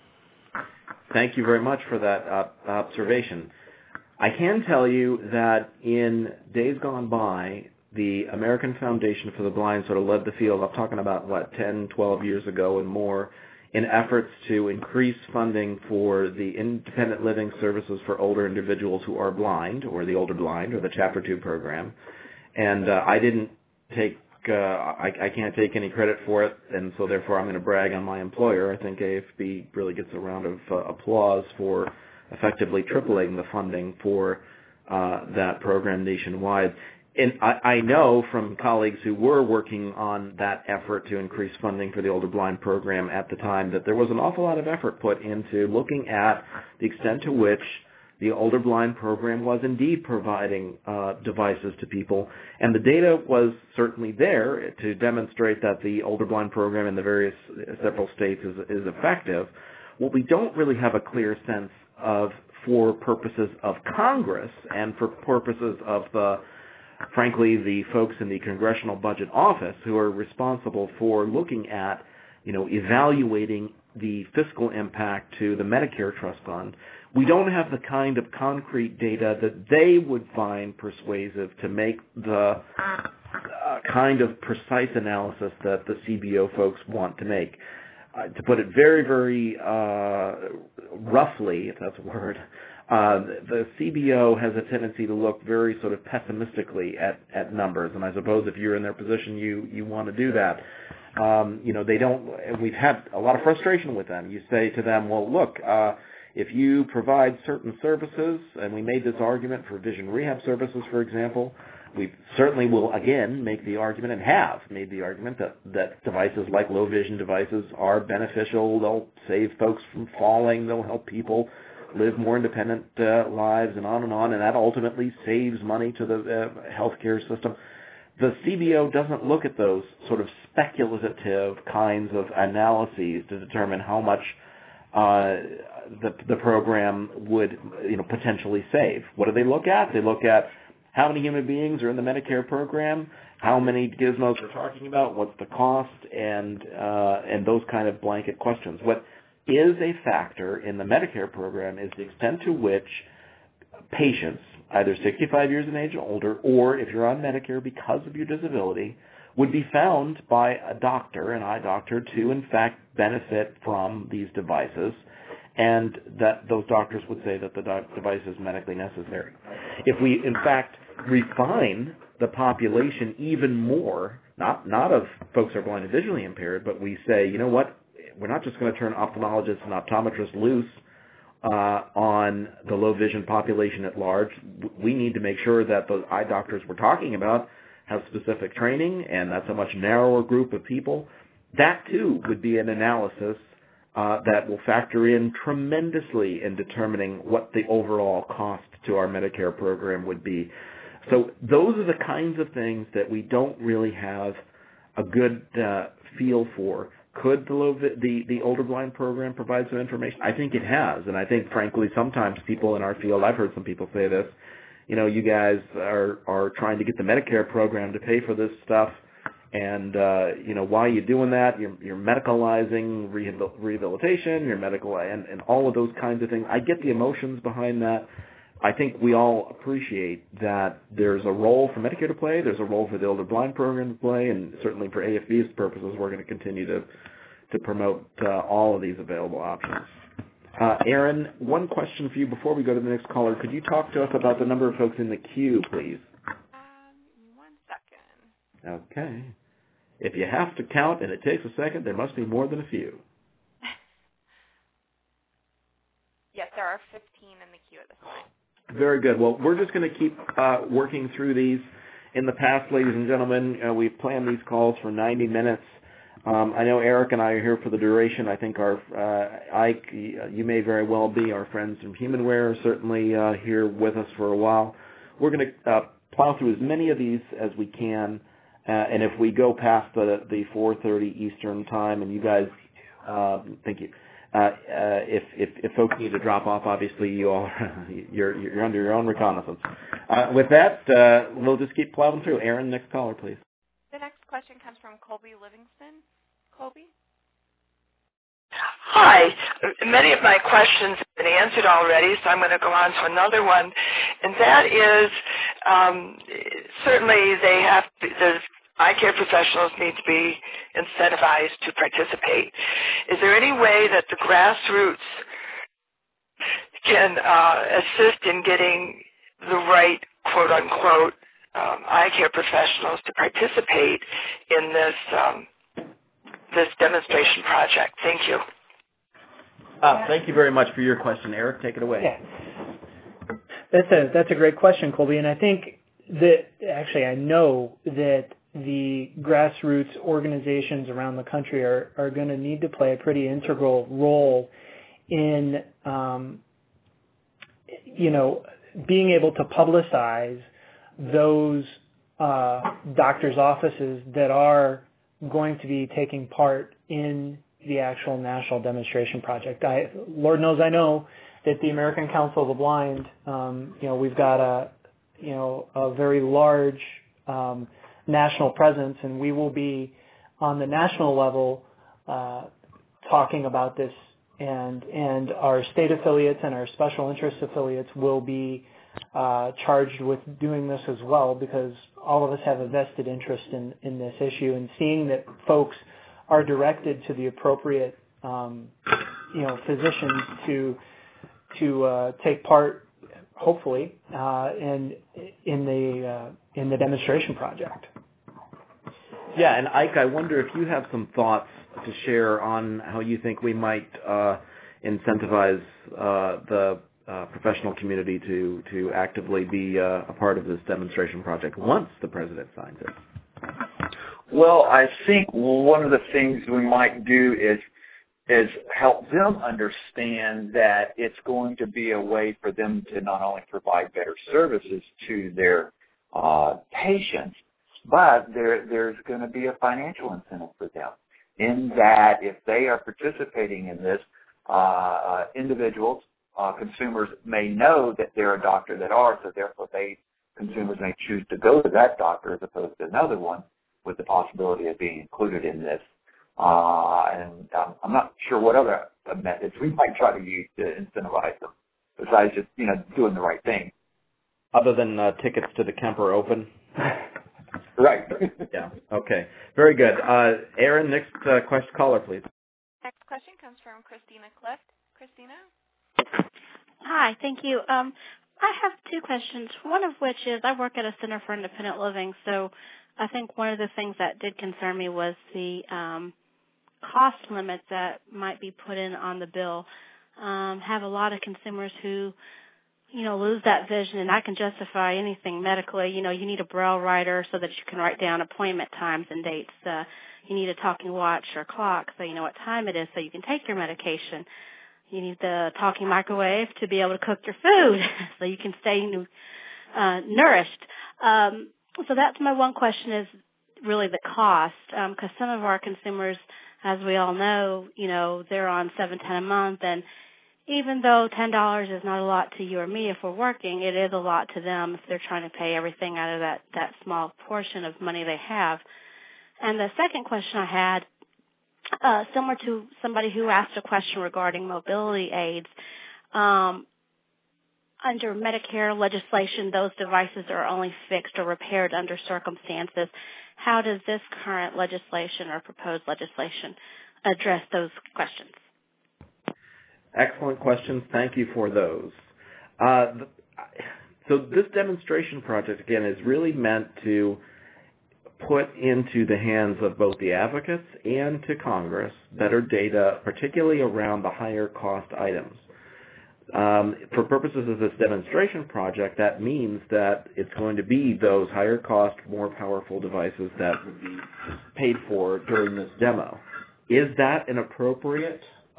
Thank you very much for that uh, observation. I can tell you that in days gone by, the American Foundation for the Blind sort of led the field. I'm talking about, what, ten, twelve years ago and more, in efforts to increase funding for the independent living services for older individuals who are blind, or the older blind, or the Chapter two program. And uh, I didn't take, uh, I, I can't take any credit for it, and so therefore I'm going to brag on my employer. I think A F B really gets a round of uh, applause for effectively tripling the funding for uh, that program nationwide. And I, I know from colleagues who were working on that effort to increase funding for the older blind program at the time that there was an awful lot of effort put into looking at the extent to which the older blind program was indeed providing uh, devices to people. And the data was certainly there to demonstrate that the older blind program in the various several states is, is effective. What we don't really have a clear sense of for purposes of Congress and for purposes of the frankly, the folks in the Congressional Budget Office who are responsible for looking at, you know, evaluating the fiscal impact to the Medicare Trust Fund, we don't have the kind of concrete data that they would find persuasive to make the uh, kind of precise analysis that the C B O folks want to make. Uh, to put it very, very uh, roughly, if that's a word, Uh, the C B O has a tendency to look very sort of pessimistically at, at numbers, and I suppose if you're in their position, you, you want to do that. Um, you know, they don't, and we've had a lot of frustration with them. You say to them, well, look, uh, if you provide certain services, and we made this argument for vision rehab services, for example, we certainly will, again, make the argument, and have made the argument, that, that devices like low vision devices are beneficial. They'll save folks from falling. They'll help people live more independent uh, lives, and on and on, and that ultimately saves money to the uh, healthcare system. The C B O doesn't look at those sort of speculative kinds of analyses to determine how much uh, the, the program would, you know, potentially save. What do they look at? They look at how many human beings are in the Medicare program, how many gizmos we're talking about, what's the cost, and uh, and those kind of blanket questions. What is a factor in the Medicare program is the extent to which patients, either sixty-five years of age or older, or if you're on Medicare because of your disability, would be found by a doctor, an eye doctor, to in fact benefit from these devices, and that those doctors would say that the device is medically necessary. If we in fact refine the population even more, not not of folks who are blind and visually impaired, but we say, you know what, we're not just going to turn ophthalmologists and optometrists loose uh, on the low vision population at large. We need to make sure that those eye doctors we're talking about have specific training, and that's a much narrower group of people. That, too, would be an analysis uh, that will factor in tremendously in determining what the overall cost to our Medicare program would be. So those are the kinds of things that we don't really have a good uh, feel for. Could the, low vi- the the older blind program provide some information? I think it has, and I think, frankly, sometimes people in our field, I've heard some people say this, you know, you guys are, are trying to get the Medicare program to pay for this stuff, and, uh, you know, why are you doing that? You're, you're medicalizing rehabil- rehabilitation, you're medical, and, and all of those kinds of things. I get the emotions behind that. I think we all appreciate that there's a role for Medicare to play, there's a role for the older blind program to play, and certainly for A F B's purposes, we're going to continue to to promote uh, all of these available options. Uh, Aaron, one question for you before we go to the next caller. Could you talk to us about the number of folks in the queue, please? Um, one second. Okay. If you have to count and it takes a second, there must be more than a few. Yes, there are fifteen in the queue at this point. Very good. Well, we're just going to keep uh, working through these. In the past, ladies and gentlemen, uh, we've planned these calls for ninety minutes. Um, I know Eric and I are here for the duration. I think our uh, Ike, you may very well be our friends from HumanWare, certainly uh, here with us for a while. We're going to uh, plow through as many of these as we can, uh, and if we go past the the four thirty Eastern time, and you guys, uh, thank you. Uh, uh, if, if, if folks need to drop off, obviously you all you're you're under your own recognizance. Uh, with that, uh, we'll just keep plowing through. Aaron, next caller, please. The next question comes from Colby Livingston. Colby? Hi. Many of my questions have been answered already, so I'm going to go on to another one, and that is um, certainly they have the eye care professionals need to be incentivized to participate. Is there any way that the grassroots can uh, assist in getting the right, quote-unquote, um, eye care professionals to participate in this um, this demonstration project? Thank you. Uh, thank you very much for your question. Eric, take it away. Yeah. That's a, that's a great question, Colby, and I think that, actually I know that the grassroots organizations around the country are, are going to need to play a pretty integral role in, um, you know, being able to publicize those uh, doctors' offices that are going to be taking part in the actual national demonstration project. I, Lord knows I know that the American Council of the Blind, um, you know, we've got a, you know, a very large um, national presence, and we will be on the national level uh, talking about this, and and our state affiliates and our special interest affiliates will be uh, charged with doing this as well, because all of us have a vested interest in, in this issue, and seeing that folks are directed to the appropriate um, you know physicians to to uh, take part, hopefully, uh, in in the uh, in the demonstration project. Yeah, and Ike, I wonder if you have some thoughts to share on how you think we might uh, incentivize uh, the uh, professional community to to actively be uh, a part of this demonstration project once the president signs it. Well, I think one of the things we might do is is help them understand that it's going to be a way for them to not only provide better services to their uh, patients, but there there's going to be a financial incentive for them in that if they are participating in this, uh, individuals, uh, consumers may know that they're a doctor that are, so therefore they, consumers may choose to go to that doctor as opposed to another one, with the possibility of being included in this. Uh, and um, I'm not sure what other methods we might try to use to incentivize them, besides just, you know, doing the right thing. Other than uh, tickets to the Kemper Open? Right. Yeah, okay. Very good. Uh, Aaron, next uh, question, caller, please. Next question comes from Christina Clift. Christina? Hi, thank you. Um, I have two questions, one of which is I work at a Center for Independent Living, so I think one of the things that did concern me was the um, cost limits that might be put in on the bill. Um, have a lot of consumers who, you know, lose that vision, and I can justify anything medically. You know, you need a braille writer so that you can write down appointment times and dates. Uh, you need a talking watch or clock so you know what time it is so you can take your medication. You need the talking microwave to be able to cook your food so you can stay uh, nourished. Um, so that's my one question is really the cost, because um, some of our consumers, as we all know, you know, they're on seven ten a month, and even though ten dollars is not a lot to you or me if we're working, it is a lot to them if they're trying to pay everything out of that, that small portion of money they have. And the second question I had, uh, similar to somebody who asked a question regarding mobility aids, um, under Medicare legislation, those devices are only fixed or repaired under circumstances. How does this current legislation or proposed legislation address those questions? Excellent questions. Thank you for those. Uh, so this demonstration project, again, is really meant to put into the hands of both the advocates and to Congress better data, particularly around the higher cost items. Um, for purposes of this demonstration project, that means that it's going to be those higher cost, more powerful devices that would be paid for during this demo. Is that an appropriate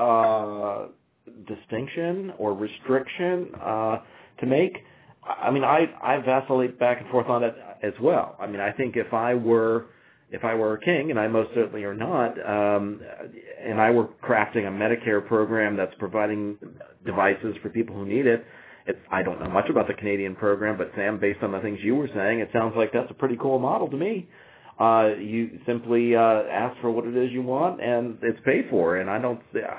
uh, distinction or restriction uh, to make? I mean, I, I vacillate back and forth on it as well. I mean, I think if I were if I were a king, and I most certainly are not, um, and I were crafting a Medicare program that's providing devices for people who need it, it's, I don't know much about the Canadian program, but Sam, based on the things you were saying, it sounds like that's a pretty cool model to me. Uh, you simply uh, ask for what it is you want, and it's paid for, and I don't,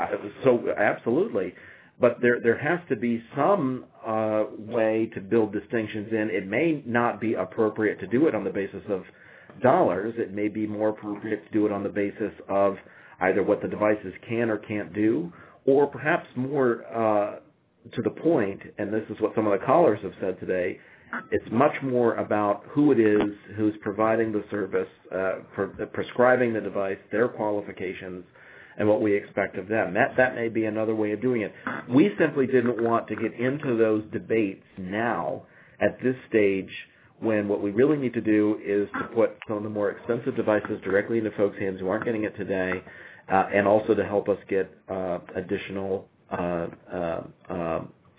so absolutely. But there there has to be some uh, way to build distinctions in. It may not be appropriate to do it on the basis of dollars. It may be more appropriate to do it on the basis of either what the devices can or can't do, or perhaps more uh, to the point, and this is what some of the callers have said today, it's much more about who it is who's providing the service, uh, for, uh, prescribing the device, their qualifications, and what we expect of them. That that may be another way of doing it. We simply didn't want to get into those debates now at this stage, when what we really need to do is to put some of the more expensive devices directly into folks' hands who aren't getting it today, uh, and also to help us get uh, additional uh, uh, uh,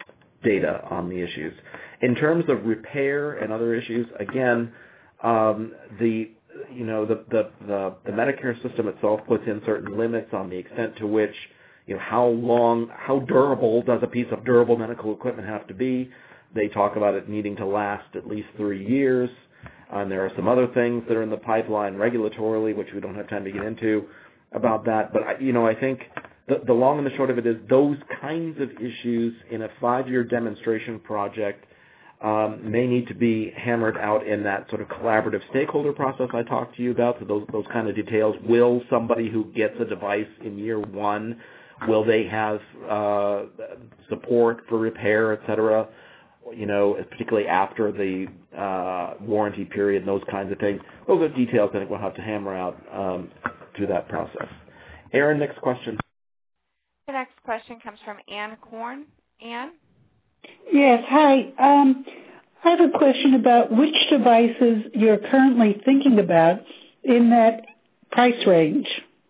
data on the issues. In terms of repair and other issues, again, um, the you know the, the the the Medicare system itself puts in certain limits on the extent to which, you know, how long, how durable does a piece of durable medical equipment have to be. They talk about it needing to last at least three years. And there are some other things that are in the pipeline regulatorily, which we don't have time to get into about that. But, you know, I think the, the long and the short of it is those kinds of issues in a five-year demonstration project um, may need to be hammered out in that sort of collaborative stakeholder process I talked to you about. So those, those kind of details. Will somebody who gets a device in year one, will they have uh, support for repair, et cetera? You know, particularly after the uh, warranty period and those kinds of things. Those are details I think we'll have to hammer out um, through that process. Aaron, next question. The next question comes from Ann Korn. Ann? Yes, hi. Um, I have a question about which devices you're currently thinking about in that price range.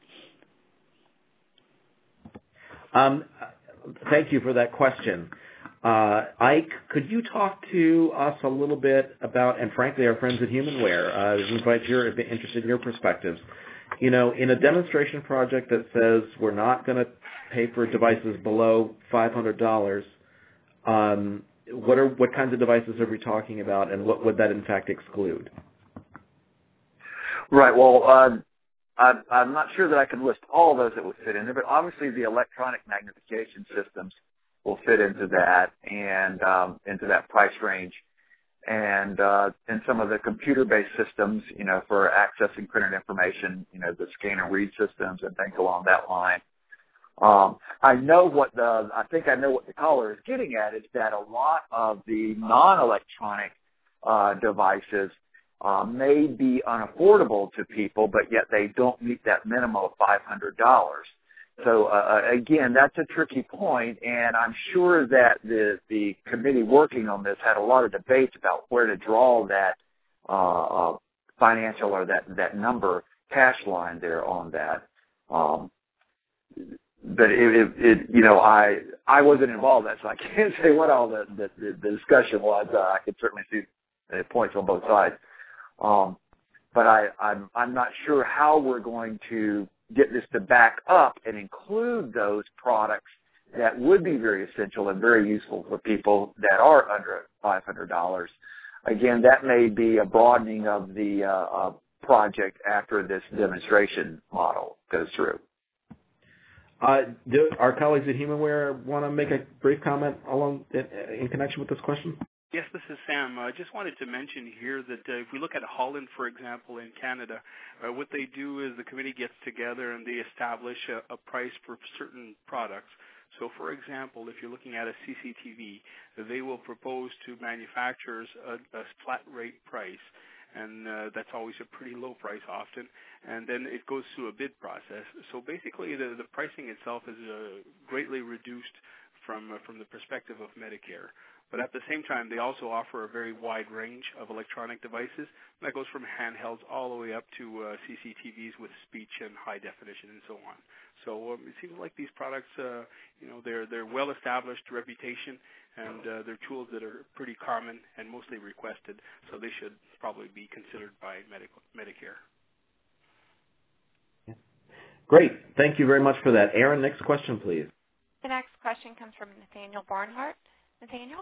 Um, thank you for that question. Uh, Ike, could you talk to us a little bit about, and frankly, our friends at HumanWare, uh, invite your, interested in your perspectives. You know, in a demonstration project that says we're not going to pay for devices below five hundred dollars, um, what are what kinds of devices are we talking about, and what would that in fact exclude? Right. Well, uh, I'm, I'm not sure that I can list all of those that would fit in there, but obviously the electronic magnification systems will fit into that and um, into that price range, and uh, and some of the computer-based systems, you know, for accessing printed information, you know, the scan and read systems and things along that line. Um, I know what the I think I know what the caller is getting at is that a lot of the non-electronic uh, devices uh, may be unaffordable to people, but yet they don't meet that minimum of five hundred dollars. So, uh, again, that's a tricky point, and I'm sure that the, the committee working on this had a lot of debates about where to draw that uh, financial or that, that number cash line there on that. Um, but, it, it, it, you know, I I wasn't involved in that, so I can't say what all the, the, the discussion was. Uh, I could certainly see uh, points on both sides. Um, but I, I'm, I'm not sure how we're going to get this to back up and include those products that would be very essential and very useful for people that are under five hundred dollars. Again, that may be a broadening of the uh, uh, project after this demonstration model goes through. Uh, do our colleagues at HumanWare want to make a brief comment along in, in connection with this question? Yes, this is Sam. I uh, just wanted to mention here that uh, if we look at Holland, for example, in Canada, uh, what they do is the committee gets together and they establish a, a price for certain products. So, for example, if you're looking at a C C T V, they will propose to manufacturers a, a flat rate price, and uh, that's always a pretty low price often, and then it goes through a bid process. So basically the, the pricing itself is uh, greatly reduced from uh, from the perspective of Medicare. But at the same time, they also offer a very wide range of electronic devices that goes from handhelds all the way up to uh, C C T Vs with speech and high definition and so on. So um, it seems like these products, uh, you know, they're they're well established reputation, and uh, they're tools that are pretty common and mostly requested. So they should probably be considered by medical, Medicare. Great. Thank you very much for that. Aaron, next question, please. The next question comes from Nathaniel Barnhart. Nathaniel?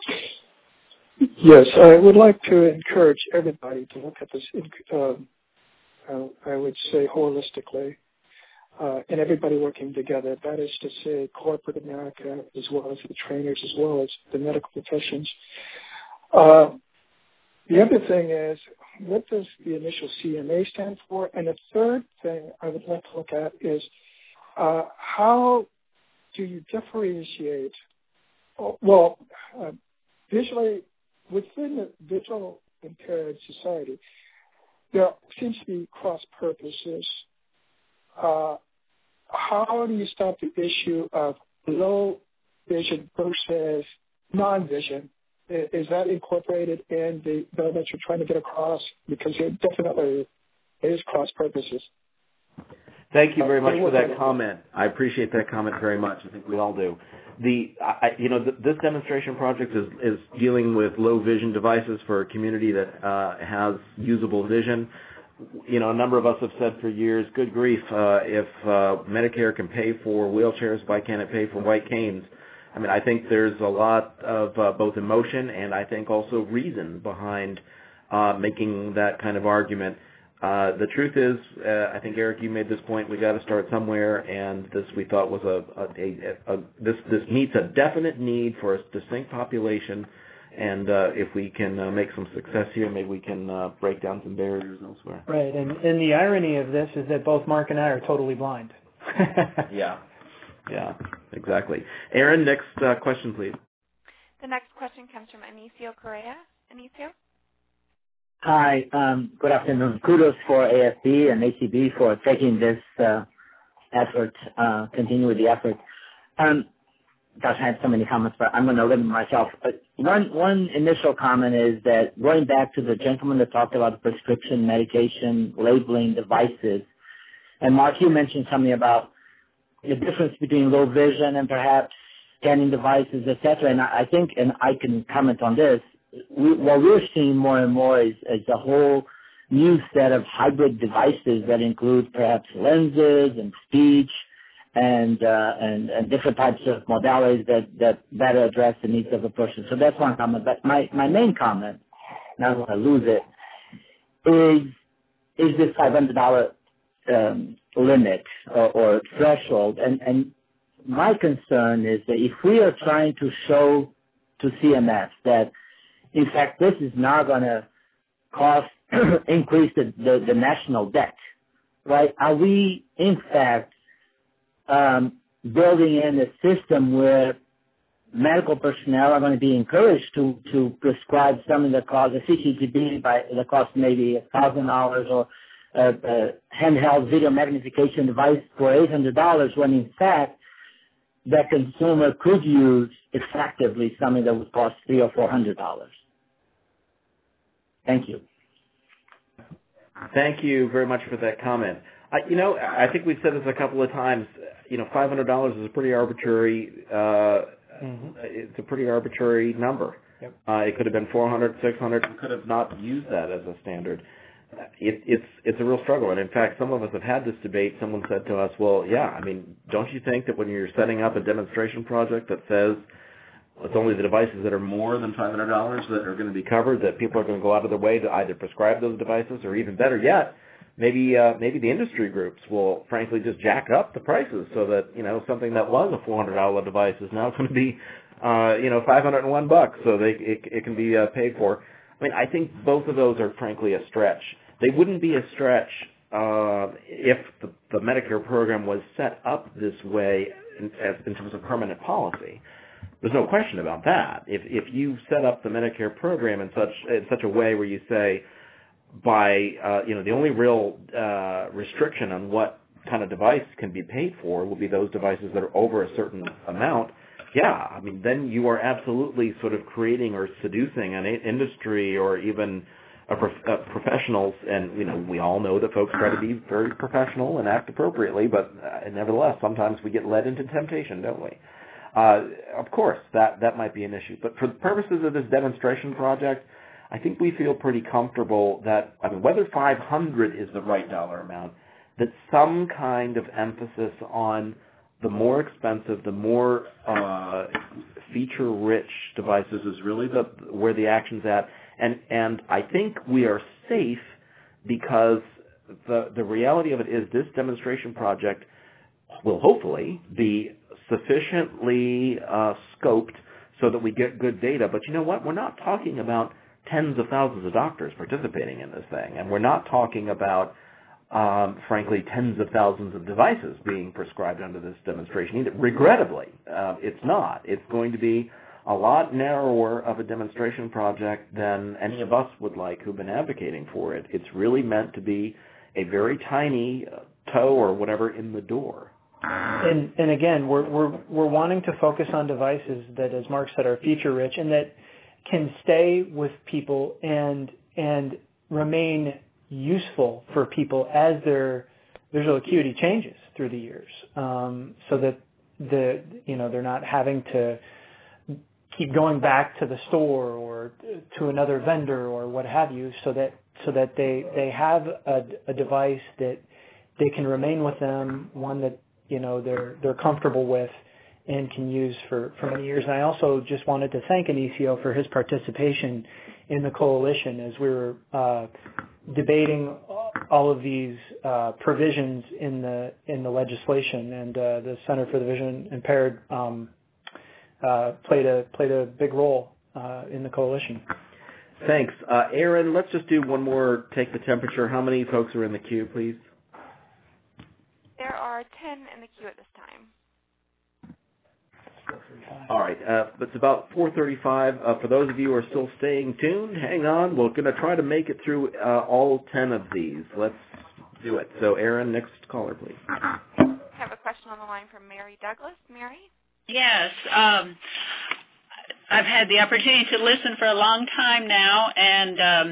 Yes, I would like to encourage everybody to look at this, uh, uh, I would say, holistically, uh, and everybody working together. That is to say, corporate America, as well as the trainers, as well as the medical professions. Uh, the other thing is, what does the initial C M A stand for? And the third thing I would like to look at is uh, how do you differentiate, well, uh, visually, within the visual impaired society, there seems to be cross purposes. Uh, how do you stop the issue of low vision versus non-vision? Is that incorporated in the bill that you're trying to get across? Because it definitely is cross purposes. Thank you very much for that comment. I appreciate that comment very much. I think we all do. The, I, you know, th- this demonstration project is, is dealing with low vision devices for a community that uh, has usable vision. You know, a number of us have said for years, good grief, uh, if uh, Medicare can pay for wheelchairs, why can't it pay for white canes? I mean, I think there's a lot of uh, both emotion and I think also reason behind uh, making that kind of argument. Uh, the truth is, uh, I think, Eric, you made this point, we got to start somewhere, and this we thought was a, a, a, a this, this meets a definite need for a distinct population, and uh, if we can uh, make some success here, maybe we can uh, break down some barriers elsewhere. Right, and, and the irony of this is that both Mark and I are totally blind. Yeah. Yeah, exactly. Aaron, next uh, question, please. The next question comes from Anicio Correa. Anicio? Hi, um, good afternoon. Kudos for A F B and A C B for taking this uh, effort, uh, continue with the effort. Um, gosh, I have so many comments, but I'm going to limit myself. But one, one initial comment is that going back to the gentleman that talked about prescription medication labeling devices, and Mark, you mentioned something about the difference between low vision and perhaps scanning devices, et cetera. And I think, and I can comment on this, we, what we're seeing more and more is, is a whole new set of hybrid devices that include perhaps lenses and speech and, uh, and, and different types of modalities that, that better address the needs of a person. So that's one comment. But my, my main comment, and I don't want to lose it, is, is this five hundred dollars um, limit or, or threshold. And, and my concern is that if we are trying to show to C M S that, in fact, this is not going to cost, increase the, the, the national debt, right? Are we, in fact, um, building in a system where medical personnel are going to be encouraged to, to prescribe something that costs a C C T V by, that costs maybe one thousand dollars or a, a handheld video magnification device for eight hundred dollars when, in fact, that consumer could use effectively something that would cost three or four hundred dollars. Thank you. Thank you very much for that comment. I, you know, I think we've said this a couple of times. You know, five hundred dollars is a pretty arbitrary. Uh, mm-hmm. It's a pretty arbitrary number. Yep. Uh, it could have been four hundred, six hundred. We could have not used that as a standard. It, it's it's a real struggle, and in fact, some of us have had this debate. Someone said to us, "Well, yeah, I mean, don't you think that when you're setting up a demonstration project that says it's only the devices that are more than five hundred dollars that are going to be covered, that people are going to go out of their way to either prescribe those devices, or even better yet, maybe uh, maybe the industry groups will, frankly, just jack up the prices so that you know something that was a four hundred dollars device is now going to be uh, you know five hundred one bucks, so they it, it can be uh, paid for." I mean, I think both of those are frankly a stretch. They wouldn't be a stretch uh, if the, the Medicare program was set up this way in, as, in terms of permanent policy. There's no question about that. If if you set up the Medicare program in such in such a way where you say, by uh, you know, the only real uh, restriction on what kind of device can be paid for will be those devices that are over a certain amount, yeah, I mean, then you are absolutely sort of creating or seducing an industry or even a prof- uh, professionals. And, you know, we all know that folks try to be very professional and act appropriately, but uh, nevertheless, sometimes we get led into temptation, don't we? Uh, of course, that, that might be an issue. But for the purposes of this demonstration project, I think we feel pretty comfortable that, I mean, whether five hundred is the right dollar amount, that some kind of emphasis on the more expensive, the more uh, feature-rich devices is really the where the action's at. And and I think we are safe because the the reality of it is this demonstration project will hopefully be sufficiently uh, scoped so that we get good data. But you know what? We're not talking about tens of thousands of doctors participating in this thing, and we're not talking about Um, frankly, tens of thousands of devices being prescribed under this demonstration either. Regrettably, uh, it's not. It's going to be a lot narrower of a demonstration project than any of us would like who've been advocating for it. It's really meant to be a very tiny toe or whatever in the door. And, and again, we're, we're, we're wanting to focus on devices that, as Mark said, are feature-rich and that can stay with people and and remain useful for people as their visual acuity changes through the years, um, so that the you know they're not having to keep going back to the store or to another vendor or what have you, so that so that they they have a, a device that they can remain with them, one that you know they're they're comfortable with and can use for, for many years. And I also just wanted to thank Anicio for his participation in the coalition as we were uh, debating all of these uh, provisions in the in the legislation, and uh, the Center for the Vision Impaired um, uh, played a played a big role uh, in the coalition. Thanks, uh, Aaron. Let's just do one more. Take the temperature. How many folks are in the queue, please? There are ten in the queue at this time. All right, uh, it's about four thirty-five. Uh, for those of you who are still staying tuned, hang on. We're going to try to make it through uh, all ten of these. Let's do it. So, Aaron, next caller, please. I have a question on the line from Mary Douglas. Mary? Yes. Um, I've had the opportunity to listen for a long time now, and um,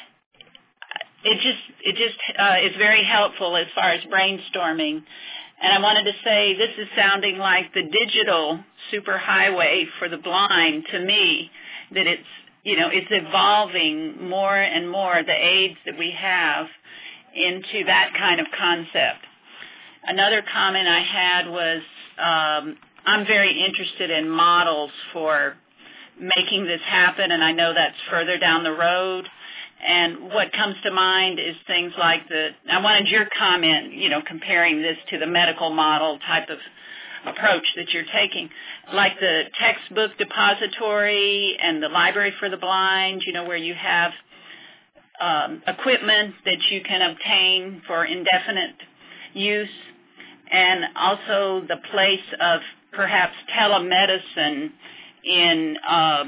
it just it just uh, is very helpful as far as brainstorming. And I wanted to say this is sounding like the digital superhighway for the blind to me, that it's, you know, it's evolving more and more, the aids that we have, into that kind of concept. Another comment I had was um, I'm very interested in models for making this happen, and I know that's further down the road. And what comes to mind is things like the, I wanted your comment, you know, comparing this to the medical model type of approach that you're taking, like the textbook depository and the library for the blind, you know, where you have um, equipment that you can obtain for indefinite use, and also the place of perhaps telemedicine in um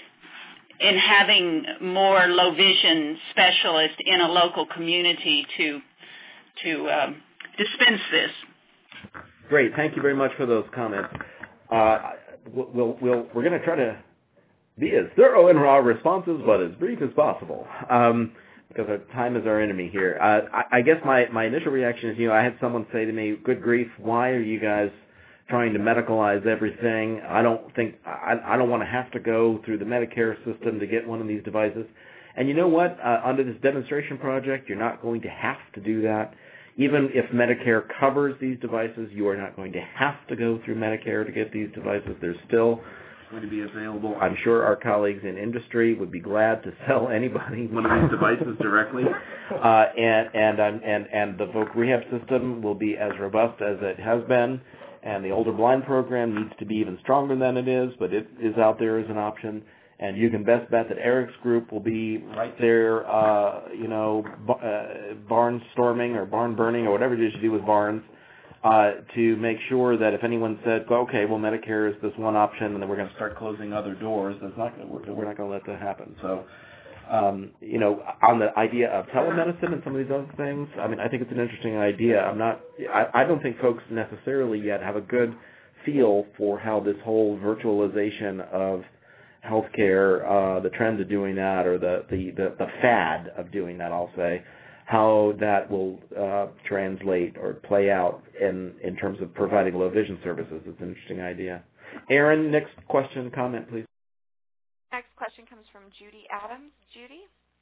in having more low vision specialists in a local community to to um, dispense this. Great, thank you very much for those comments. Uh, we'll, we'll, we'll, we're going to try to be as thorough in our responses, but as brief as possible, um, because our time is our enemy here. Uh, I, I guess my, my initial reaction is, you know, I had someone say to me, "Good grief, why are you guys trying to medicalize everything? I don't think I, I don't want to have to go through the Medicare system to get one of these devices." And you know what? Uh, under this demonstration project, you're not going to have to do that. Even if Medicare covers these devices, you are not going to have to go through Medicare to get these devices. They're still going to be available. I'm sure our colleagues in industry would be glad to sell anybody one of these devices directly. Uh, and and um, and and the Voc Rehab system will be as robust as it has been. And the older blind program needs to be even stronger than it is, but it is out there as an option. And you can best bet that Eric's group will be right there, uh, you know, uh, barn storming or barn burning or whatever it is you do with barns, uh, to make sure that if anyone said, okay, well, Medicare is this one option, and then we're going to start closing other doors, that's not gonna, we're, we're not going to let that happen. So, um, you know, on the idea of telemedicine and some of these other things, I mean, I think it's an interesting idea. I'm not, I, I don't think folks necessarily yet have a good feel for how this whole virtualization of healthcare, uh, the trend of doing that, or the, the, the, the fad of doing that, I'll say, how that will uh, translate or play out in, in terms of providing low vision services. It's an interesting idea. Aaron, next question, comment, please. Next question comes from Judy Adams. Judy?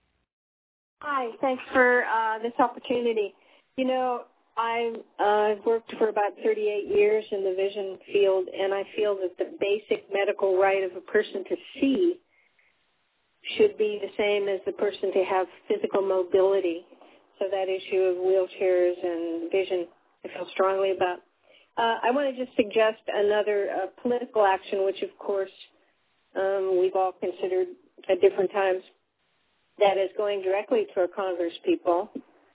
Hi, thanks for uh, this opportunity. You know, I've uh, worked for about thirty-eight years in the vision field, and I feel that the basic medical right of a person to see should be the same as the person to have physical mobility. So that issue of wheelchairs and vision, I feel strongly about. Uh, I want to just suggest another uh, political action, which, of course, um, we've all considered at different times, that is going directly to our Congress people.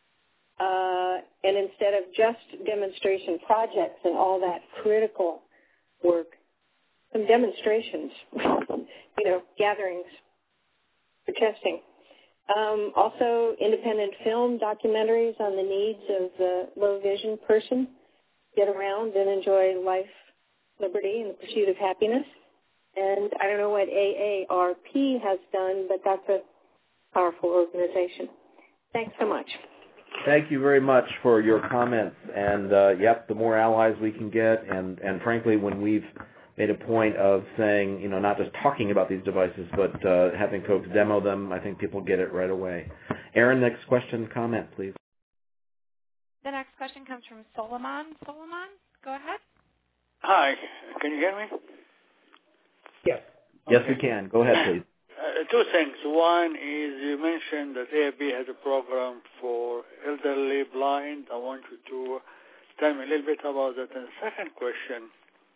Uh, and instead of just demonstration projects and all that critical work, some demonstrations, you know, gatherings for testing. Um, also, independent film documentaries on the needs of the low vision person, get around and enjoy life, liberty, and the pursuit of happiness. And I don't know what A A R P has done, but that's a powerful organization. Thanks so much. Thank you very much for your comments. And, uh, yep, the more allies we can get, and, and frankly, when we've made a point of saying, you know, not just talking about these devices, but uh, having folks demo them, I think people get it right away. Aaron, next question, comment, please. The next question comes from Solomon. Solomon, go ahead. Hi, can you hear me? Yes. Yes, we can. Go ahead, please. Uh, two things. One is you mentioned that A F B has a program for elderly blind. I want you to tell me a little bit about that. And the second question,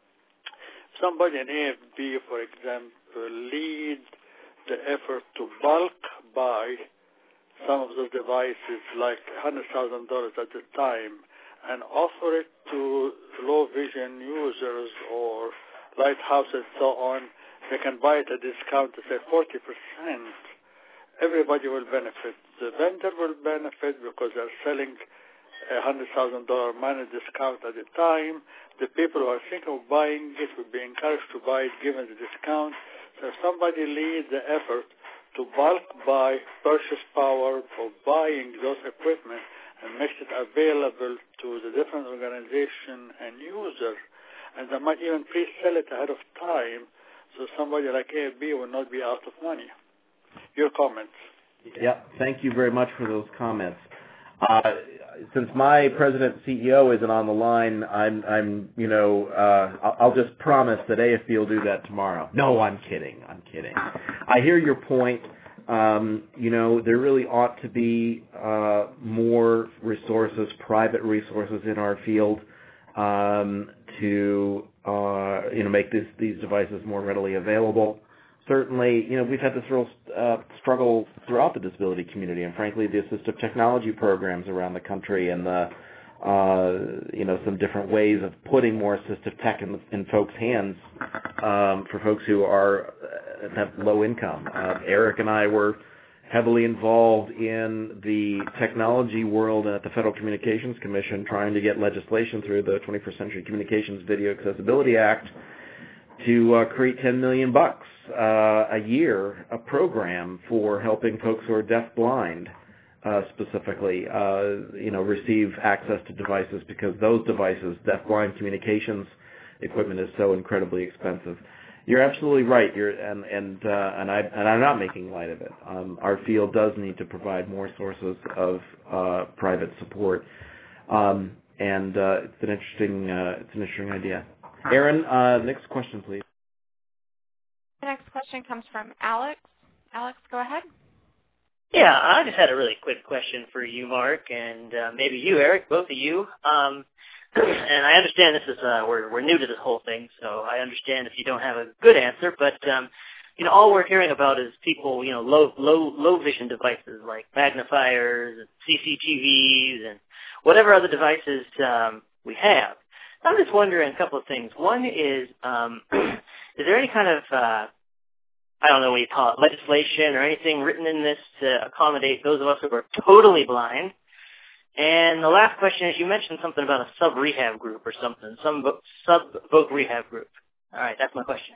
somebody in A F B, for example, lead the effort to bulk buy some of those devices, like one hundred thousand dollars at a time, and offer it to low vision users or lighthouses, so on. They can buy it at a discount to say forty percent. Everybody will benefit. The vendor will benefit because they're selling a one hundred thousand dollars minus discount at a time. The people who are thinking of buying it will be encouraged to buy it given the discount. So if somebody leads the effort to bulk buy purchase power for buying those equipment and makes it available to the different organization and user, and they might even pre-sell it ahead of time, so somebody like A F B will not be out of money. Your comments. Yep. Thank you very much for those comments. Uh, since my president C E O isn't on the line, I'm, I'm, you know, uh, I'll just promise that A F B will do that tomorrow. No, I'm kidding. I'm kidding. I hear your point. Um, you know, there really ought to be uh, more resources, private resources in our field um, to, uh, you know, make this, these devices more readily available. Certainly, you know, we've had this real uh, struggle throughout the disability community, and frankly, the assistive technology programs around the country, and the, uh, you know, some different ways of putting more assistive tech in, in folks' hands um, for folks who are uh, have low income. Uh, Eric and I were heavily involved in the technology world and at the Federal Communications Commission, trying to get legislation through the twenty-first Century Communications Video Accessibility Act to uh, create ten million bucks uh, a year, a program for helping folks who are deaf-blind uh, specifically, uh, you know, receive access to devices, because those devices, deaf-blind communications equipment, is so incredibly expensive. You're absolutely right. You're, and and uh, and I and I'm not making light of it. Um, our field does need to provide more sources of uh, private support, um, and uh, it's an interesting uh, it's an interesting idea. Aaron, uh, next question, please. The next question comes from Alex. Alex, go ahead. Yeah, I just had a really quick question for you, Mark, and uh, maybe you, Eric, both of you. Um, and I understand this is uh, we're we're new to this whole thing, so I understand if you don't have a good answer. But um, you know, all we're hearing about is people, you know, low low low vision devices like magnifiers, and C C T Vs, and whatever other devices um, we have. I'm just wondering a couple of things. One is, um, is there any kind of, uh, I don't know what you call it, legislation or anything written in this to accommodate those of us who are totally blind? And the last question is, you mentioned something about a sub-rehab group or something, some sub-voc rehab group. All right, that's my question.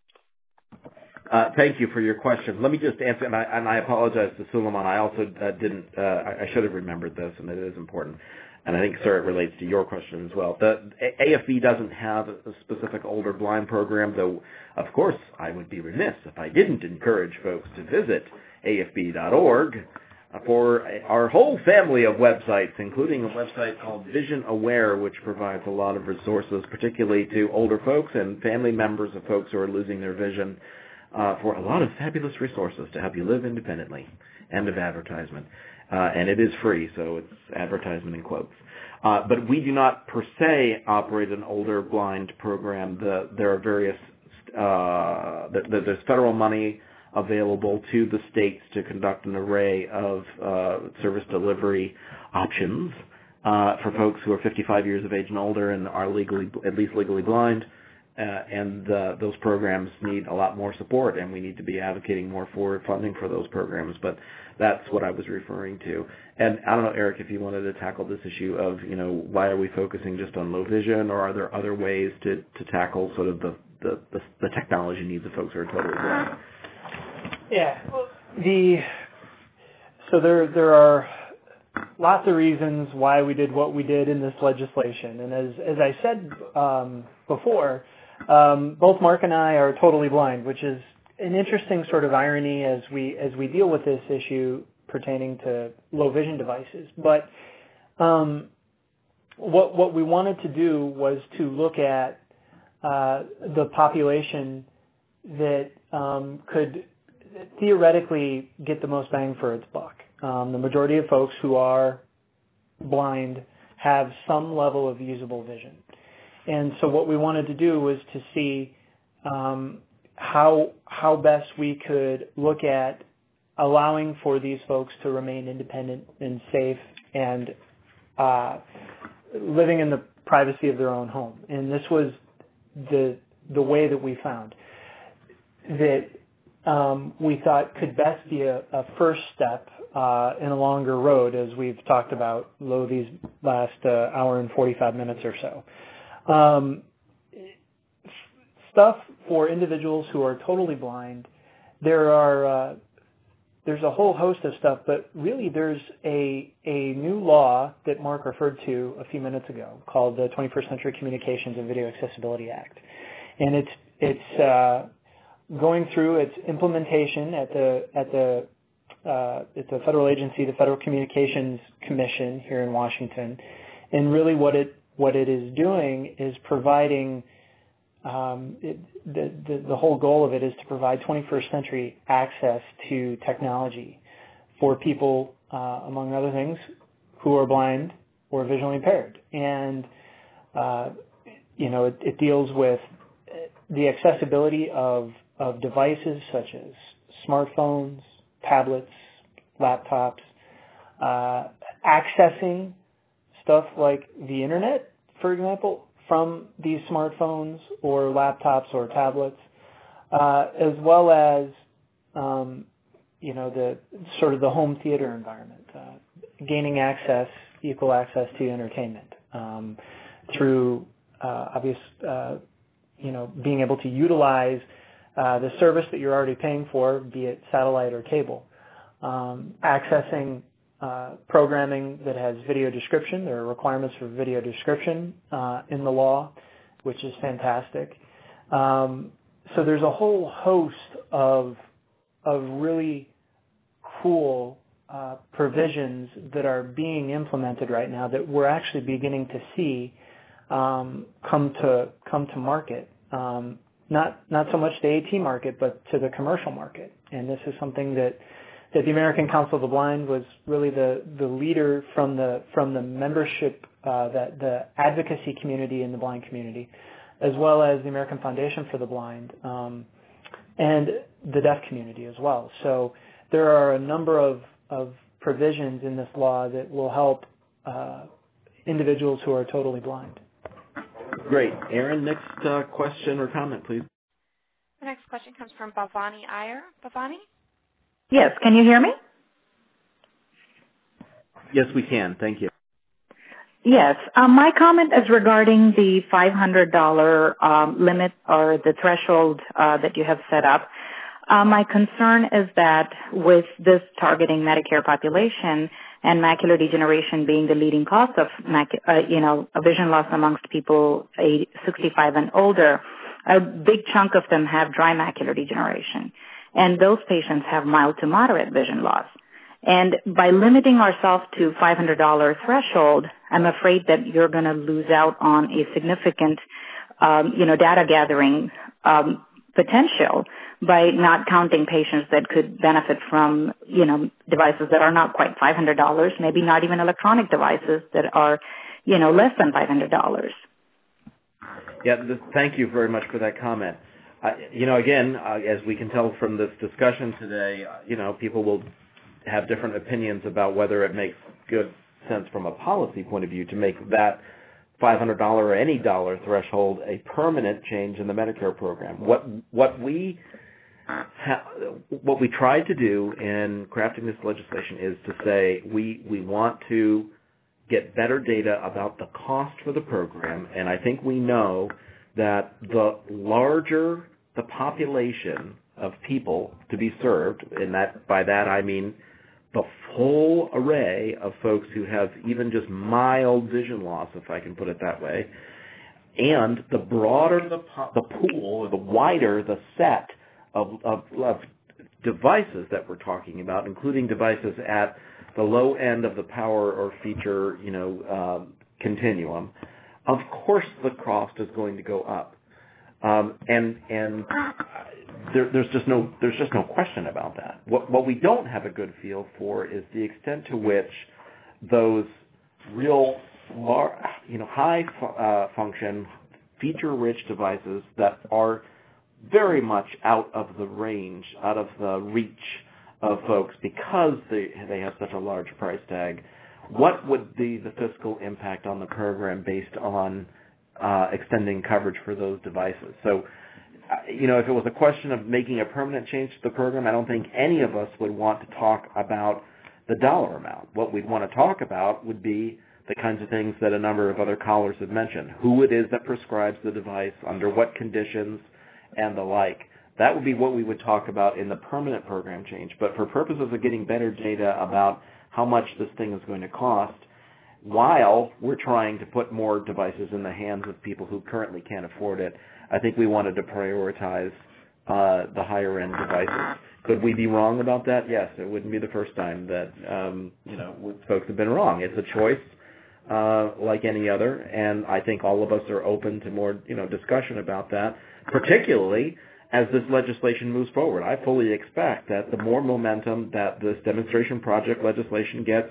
Uh, thank you for your question. Let me just answer, and I, and I apologize to Suleiman. I also uh, didn't, uh, I, I should have remembered this, and it is important. And I think, sir, it relates to your question as well. The A F B doesn't have a specific older blind program, though, of course, I would be remiss if I didn't encourage folks to visit A F B dot org for our whole family of websites, including a website called Vision Aware, which provides a lot of resources, particularly to older folks and family members of folks who are losing their vision, uh, for a lot of fabulous resources to help you live independently. End of advertisement. Uh, and it is free, so it's advertisement in quotes. Uh, but we do not per se operate an older blind program. The, there are various, uh, the, the, there's federal money available to the states to conduct an array of uh, service delivery options uh, for folks who are fifty-five years of age and older and are legally, at least legally blind. Uh, and uh, those programs need a lot more support, and we need to be advocating more for funding for those programs. But that's what I was referring to. And I don't know, Eric, if you wanted to tackle this issue of, you know, why are we focusing just on low vision, or are there other ways to, to tackle sort of the, the, the, the technology needs of folks who are totally blind? Yeah. The so there there are lots of reasons why we did what we did in this legislation, and as as I said um, before, um, both Mark and I are totally blind, which is an interesting sort of irony as we as we deal with this issue pertaining to low vision devices. But um, what what we wanted to do was to look at uh, the population that um, could theoretically get the most bang for its buck. Um, the majority of folks who are blind have some level of usable vision. And so what we wanted to do was to see um, how how best we could look at allowing for these folks to remain independent and safe and uh, living in the privacy of their own home. And this was the the way that we found that um, we thought could best be a, a first step uh, in a longer road, as we've talked about lo these last uh, hour and forty-five minutes or so. Um, stuff for individuals who are totally blind. There are uh, there's a whole host of stuff, but really there's a a new law that Mark referred to a few minutes ago called the twenty-first Century Communications and Video Accessibility Act, and it's it's uh, going through its implementation at the at the uh, it's a federal agency, the Federal Communications Commission here in Washington, and really what it what it is doing is providing um, it, the, the the whole goal of it is to provide twenty-first century access to technology for people, uh, among other things, who are blind or visually impaired, and uh, you know it, it deals with the accessibility of of devices such as smartphones, tablets, laptops, uh, accessing stuff like the internet, for example, from these smartphones or laptops or tablets, uh, as well as um, you know the sort of the home theater environment, uh, gaining access, equal access to entertainment um, through uh, obvious, uh, you know, being able to utilize uh, the service that you're already paying for, be it satellite or cable, um, accessing Uh, programming that has video description. There are requirements for video description uh, in the law, which is fantastic. Um, so there's a whole host of of really cool uh, provisions that are being implemented right now that we're actually beginning to see um, come to come to market. Um, not not so much the AT market, but to the commercial market. And this is something that that the American Council of the Blind was really the, the leader from the from the membership, uh, that the advocacy community in the blind community, as well as the American Foundation for the Blind um, and the deaf community as well. So there are a number of, of provisions in this law that will help uh, individuals who are totally blind. Great. Aaron, next uh, question or comment, please. The next question comes from Bhavani Iyer. Bhavani? Yes, can you hear me? Yes, we can. Thank you. Yes. Um, my comment is regarding the five hundred dollars um, limit or the threshold uh, that you have set up. Uh, my concern is that with this targeting Medicare population and macular degeneration being the leading cause of, mac- uh, you know, vision loss amongst people age sixty-five and older, a big chunk of them have dry macular degeneration. And those patients have mild to moderate vision loss. And by limiting ourselves to five hundred dollars threshold, I'm afraid that you're going to lose out on a significant, um, you know, data gathering um, potential by not counting patients that could benefit from, you know, devices that are not quite five hundred dollars, maybe not even electronic devices that are, you know, less than five hundred dollars. Yeah, th- thank you very much for that comment. Uh, you know, again, uh, as we can tell from this discussion today, uh, you know, people will have different opinions about whether it makes good sense from a policy point of view to make that five hundred dollars or any dollar threshold a permanent change in the Medicare program. What what we ha- what we tried to do in crafting this legislation is to say we we want to get better data about the cost for the program, and I think we know that the larger the population of people to be served, and that by that I mean the full array of folks who have even just mild vision loss, if I can put it that way, and the broader the, the pool, or the wider the set of, of, of devices that we're talking about, including devices at the low end of the power or feature, you know, um, continuum, of course the cost is going to go up, um, and and. There, there's just no there's just no question about that. What what we don't have a good feel for is the extent to which those real, you know, high uh, function, feature-rich devices that are very much out of the range, out of the reach of folks because they they have such a large price tag. What would be the fiscal impact on the program based on uh, extending coverage for those devices? So, you know, if it was a question of making a permanent change to the program, I don't think any of us would want to talk about the dollar amount. What we'd want to talk about would be the kinds of things that a number of other callers have mentioned, who it is that prescribes the device, under what conditions, and the like. That would be what we would talk about in the permanent program change. But for purposes of getting better data about how much this thing is going to cost, while we're trying to put more devices in the hands of people who currently can't afford it, I think we wanted to prioritize uh, the higher-end devices. Could we be wrong about that? Yes, it wouldn't be the first time that um, you know folks have been wrong. It's a choice, uh, like any other, and I think all of us are open to more you know discussion about that, particularly as this legislation moves forward. I fully expect that the more momentum that this demonstration project legislation gets,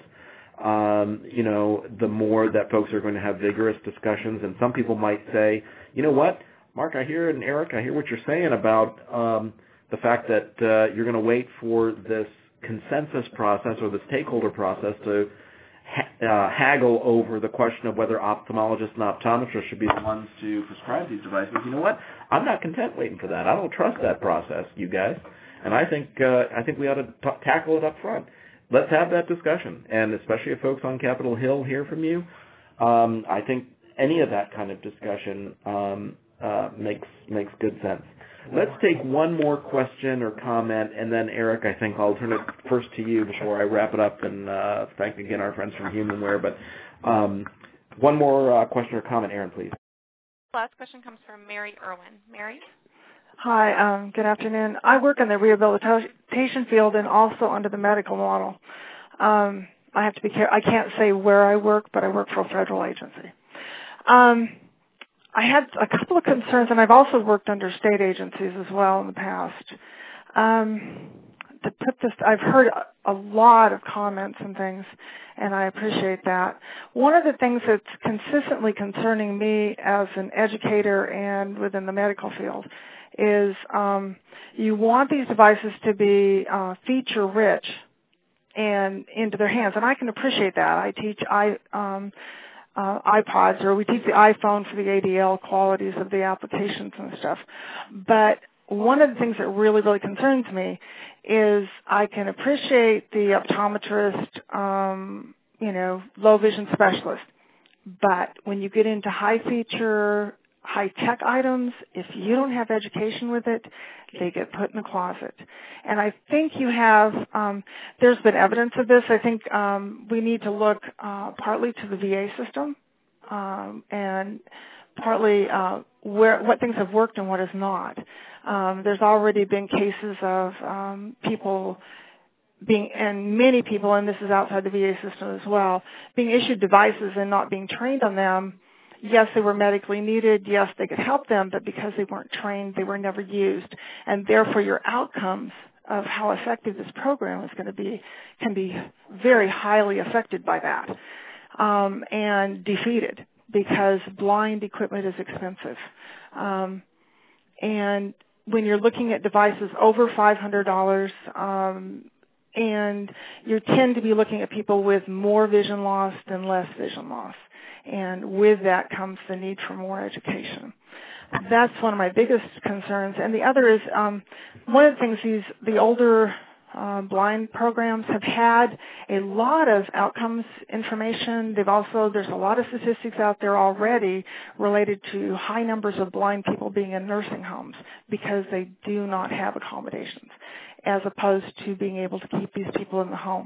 um, you know, the more that folks are going to have vigorous discussions, and some people might say, you know what, Mark, I hear, and Eric, I hear what you're saying about um, the fact that uh, you're going to wait for this consensus process or the stakeholder process to ha- uh, haggle over the question of whether ophthalmologists and optometrists should be the ones to prescribe these devices. You know what? I'm not content waiting for that. I don't trust that process, you guys, and I think uh, I think we ought to t- tackle it up front. Let's have that discussion, and especially if folks on Capitol Hill hear from you, um, I think any of that kind of discussion um, Uh, makes makes good sense. Let's take one more question or comment, and then Eric, I think I'll turn it first to you before I wrap it up and uh, thank again our friends from Humanware. But um, one more uh, question or comment, Aaron, please. Last question comes from Mary Irwin. Mary? Hi, um, good afternoon. I work in the rehabilitation field and also under the medical model. Um, I have to be careful. I can't say where I work, but I work for a federal agency. Um, I had a couple of concerns, and I've also worked under state agencies as well in the past. Um, to put this, I've heard a lot of comments and things, and I appreciate that. One of the things that's consistently concerning me as an educator and within the medical field is um, you want these devices to be uh, feature-rich and into their hands, and I can appreciate that. I teach I. Um, Uh, iPods, or we teach the iPhone for the A D L qualities of the applications and stuff. But one of the things that really, really concerns me is I can appreciate the optometrist, um, you know, low vision specialist. but when you get into high feature, high tech items, if you don't have education with it, they get put in the closet. And I think you have, um, there's been evidence of this. I think um, we need to look uh, partly to the V A system um, and partly uh, where what things have worked and what has not. Um, there's already been cases of um, people being, and many people, and this is outside the V A system as well, being issued devices and not being trained on them. Yes, they were medically needed. Yes, they could help them, but because they weren't trained, they were never used. And therefore, your outcomes of how effective this program is going to be can be very highly affected by that um, and defeated because blind equipment is expensive. Um, and when you're looking at devices over five hundred dollars, um, and you tend to be looking at people with more vision loss than less vision loss. And with that comes the need for more education. That's one of my biggest concerns. And the other is um, one of the things these the older uh, blind programs have had a lot of outcomes information. They've also there's a lot of statistics out there already related to high numbers of blind people being in nursing homes because they do not have accommodations, as opposed to being able to keep these people in the home.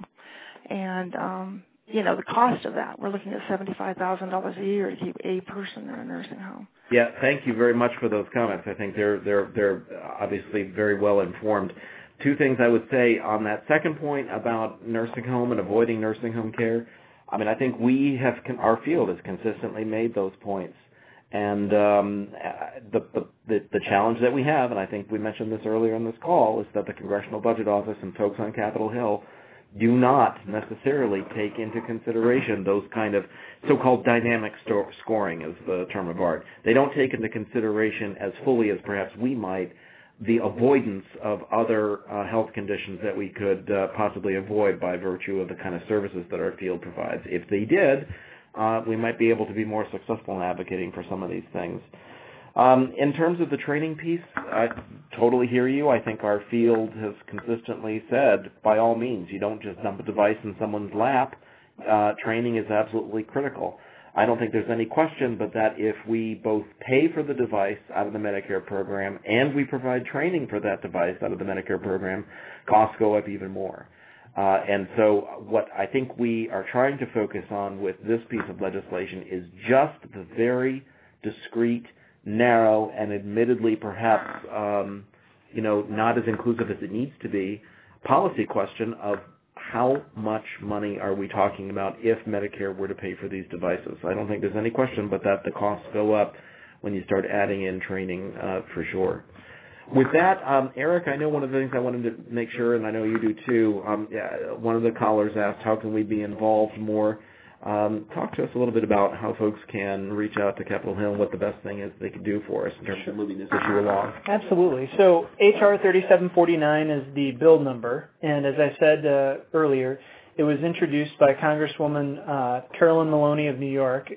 And um, you know, the cost of that, we're looking at seventy-five thousand dollars a year to keep a person in a nursing home. Yeah, thank you very much for those comments. I think they're they're they're obviously very well informed. Two things I would say on that second point about nursing home and avoiding nursing home care. I mean, I think we have our field has consistently made those points, and um, the, the the the challenge that we have, and I think we mentioned this earlier in this call, is that the Congressional Budget Office and folks on Capitol Hill do not necessarily take into consideration those kind of so-called dynamic sto- scoring is the term of art. They don't take into consideration as fully as perhaps we might the avoidance of other uh, health conditions that we could uh, possibly avoid by virtue of the kind of services that our field provides. If they did, uh, we might be able to be more successful in advocating for some of these things. Um, in terms of the training piece, I totally hear you. I think our field has consistently said, by all means, you don't just dump a device in someone's lap. Uh, training is absolutely critical. I don't think there's any question but that if we both pay for the device out of the Medicare program and we provide training for that device out of the Medicare program, costs go up even more. Uh, and so what I think we are trying to focus on with this piece of legislation is just the very discrete, narrow, and admittedly perhaps um, you know not as inclusive as it needs to be policy question of how much money are we talking about if Medicare were to pay for these devices. I don't think there's any question but that the costs go up when you start adding in training uh, for sure. With that, um, Eric, I know one of the things I wanted to make sure, and I know you do too, um, yeah, one of the callers asked how can we be involved more. Um, talk to us a little bit about how folks can reach out to Capitol Hill and what the best thing is they can do for us in terms of moving this issue along. Absolutely. So H R thirty-seven forty-nine is the bill number, and as I said uh, earlier, it was introduced by Congresswoman uh, Carolyn Maloney of New York,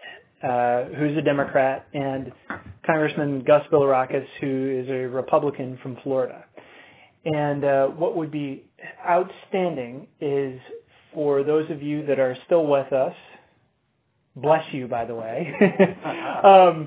uh, who's a Democrat, and Congressman Gus Bilirakis, who is a Republican from Florida. And uh, what would be outstanding is for those of you that are still with us, bless you, by the way, um,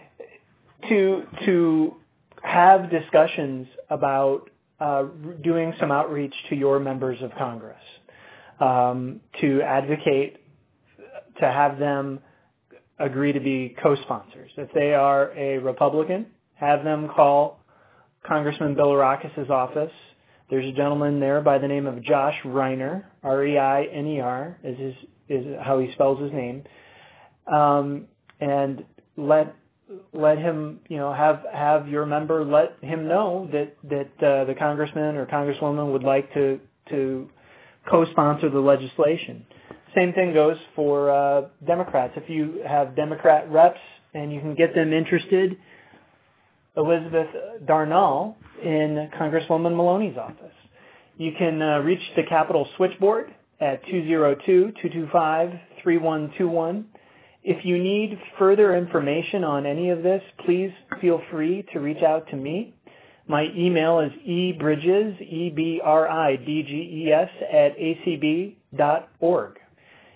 to to have discussions about uh, doing some outreach to your members of Congress, um, to advocate, to have them agree to be co-sponsors. If they are a Republican, have them call Congressman Bilirakis' office. There's a gentleman there by the name of Josh Reiner, R E I N E R, is his, is how he spells his name, um, and let let him, you know, have have your member let him know that that uh, the congressman or congresswoman would like to to co-sponsor the legislation. Same thing goes for uh, Democrats. If you have Democrat reps and you can get them interested, Elizabeth Darnall in Congresswoman Maloney's office. You can uh, reach the Capitol switchboard at two oh two, two two five, three one two one. If you need further information on any of this, please feel free to reach out to me. My email is ebridges, E B R I D G E S, at A C B dot org.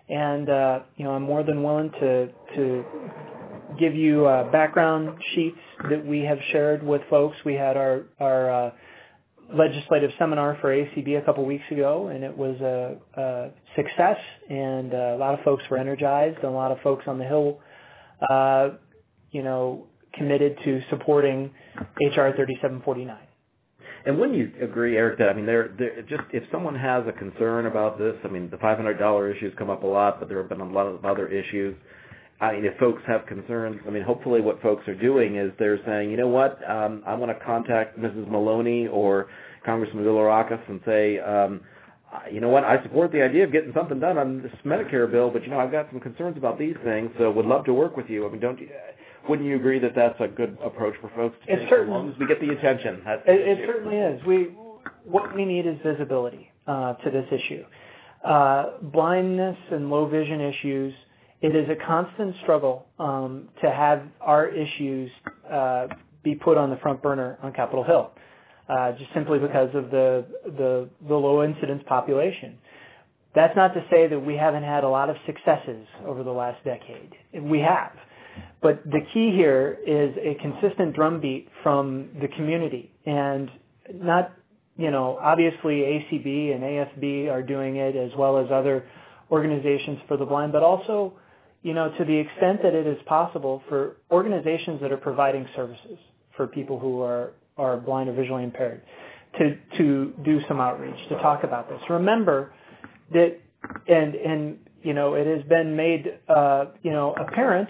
And, uh, you know, I'm more than willing to, to give you uh, background sheets that we have shared with folks. We had our, our uh, legislative seminar for A C B a couple weeks ago, and it was a, a success, and uh, a lot of folks were energized, and a lot of folks on the Hill, uh, you know, committed to supporting H R thirty-seven forty-nine. And wouldn't you agree, Eric, that, I mean, there, there, just if someone has a concern about this, I mean, the five hundred dollars issues come up a lot, but there have been a lot of other issues. I mean, if folks have concerns, I mean, hopefully what folks are doing is they're saying, you know what, um, I want to contact Missus Maloney or Congressman Villarakas and say, um, you know what, I support the idea of getting something done on this Medicare bill, but, you know, I've got some concerns about these things, so would love to work with you. I mean, don't you... Wouldn't you agree that that's a good approach for folks to take, as long as we get the attention? That's the it, it certainly is. We what we need is visibility uh, to this issue. Uh, blindness and low vision issues. It is a constant struggle um, to have our issues uh, be put on the front burner on Capitol Hill, uh, just simply because of the, the the low incidence population. That's not to say that we haven't had a lot of successes over the last decade. We have. But the key here is a consistent drumbeat from the community, and not, you know, obviously A C B and A F B are doing it as well as other organizations for the blind, but also, you know, to the extent that it is possible for organizations that are providing services for people who are, are blind or visually impaired to, to do some outreach, to talk about this. Remember that, and, and, you know, it has been made, uh, you know, apparent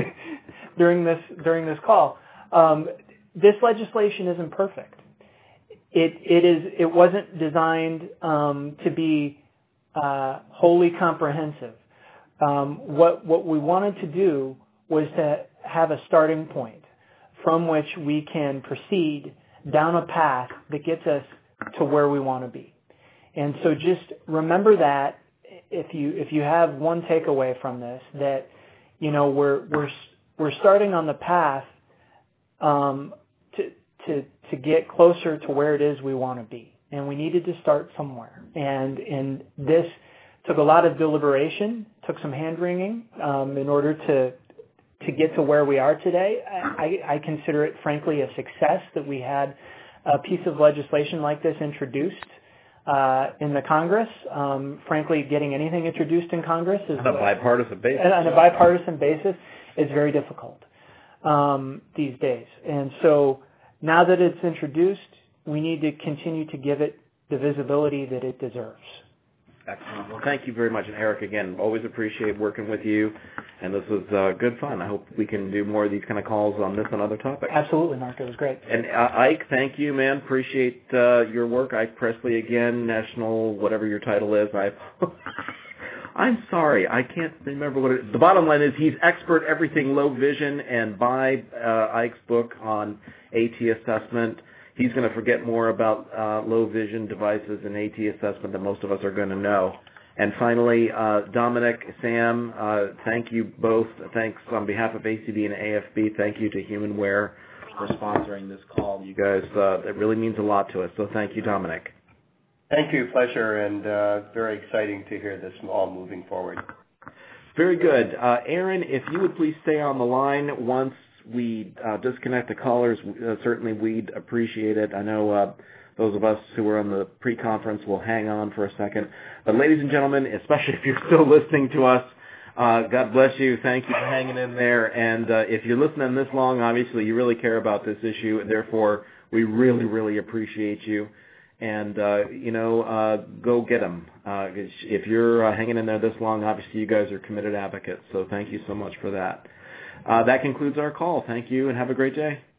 during this during this call. Um, this legislation isn't perfect. It it is it wasn't designed um, to be uh, wholly comprehensive. Um, what what we wanted to do was to have a starting point from which we can proceed down a path that gets us to where we want to be. And so just remember that. If you if you have one takeaway from this, that you know we're we're we're starting on the path um, to to to get closer to where it is we want to be, and we needed to start somewhere. And and this took a lot of deliberation, took some hand wringing um, in order to to get to where we are today. I, I consider it frankly a success that we had a piece of legislation like this introduced. Uh, in the Congress. Um, frankly, getting anything introduced in Congress is on a bipartisan basis. On a bipartisan basis, is very difficult um, these days. And so now that it's introduced, we need to continue to give it the visibility that it deserves. Excellent. Well, thank you very much. And Eric, again, always appreciate working with you. And this was uh, good fun. I hope we can do more of these kind of calls on this and other topics. Absolutely, Mark. It was great. And uh, Ike, thank you, man. Appreciate uh, your work. Ike Presley, again, national, whatever your title is. I, I'm sorry. I can't remember what it is. The bottom line is he's expert everything low vision, and buy uh, Ike's book on AT assessment. He's going to forget more about uh, low vision devices and AT assessment than most of us are going to know. And finally, uh, Dominic, Sam, uh, thank you both. Thanks on behalf of A C B and A F B. Thank you to HumanWare for sponsoring this call. You guys, uh, it really means a lot to us. So thank you, Dominic. Thank you. Pleasure, and uh, very exciting to hear this all moving forward. Very good. Uh, Aaron, if you would please stay on the line once we uh, disconnect the callers, uh, certainly we'd appreciate it. I know uh, those of us who were on the pre-conference will hang on for a second. But ladies and gentlemen, especially if you're still listening to us, uh, God bless you. Thank you for hanging in there. And uh, if you're listening this long, obviously you really care about this issue, and therefore we really, really appreciate you. And, uh, you know, uh, go get them. Uh, if you're uh, hanging in there this long, obviously you guys are committed advocates. So thank you so much for that. Uh, that concludes our call. Thank you, and have a great day.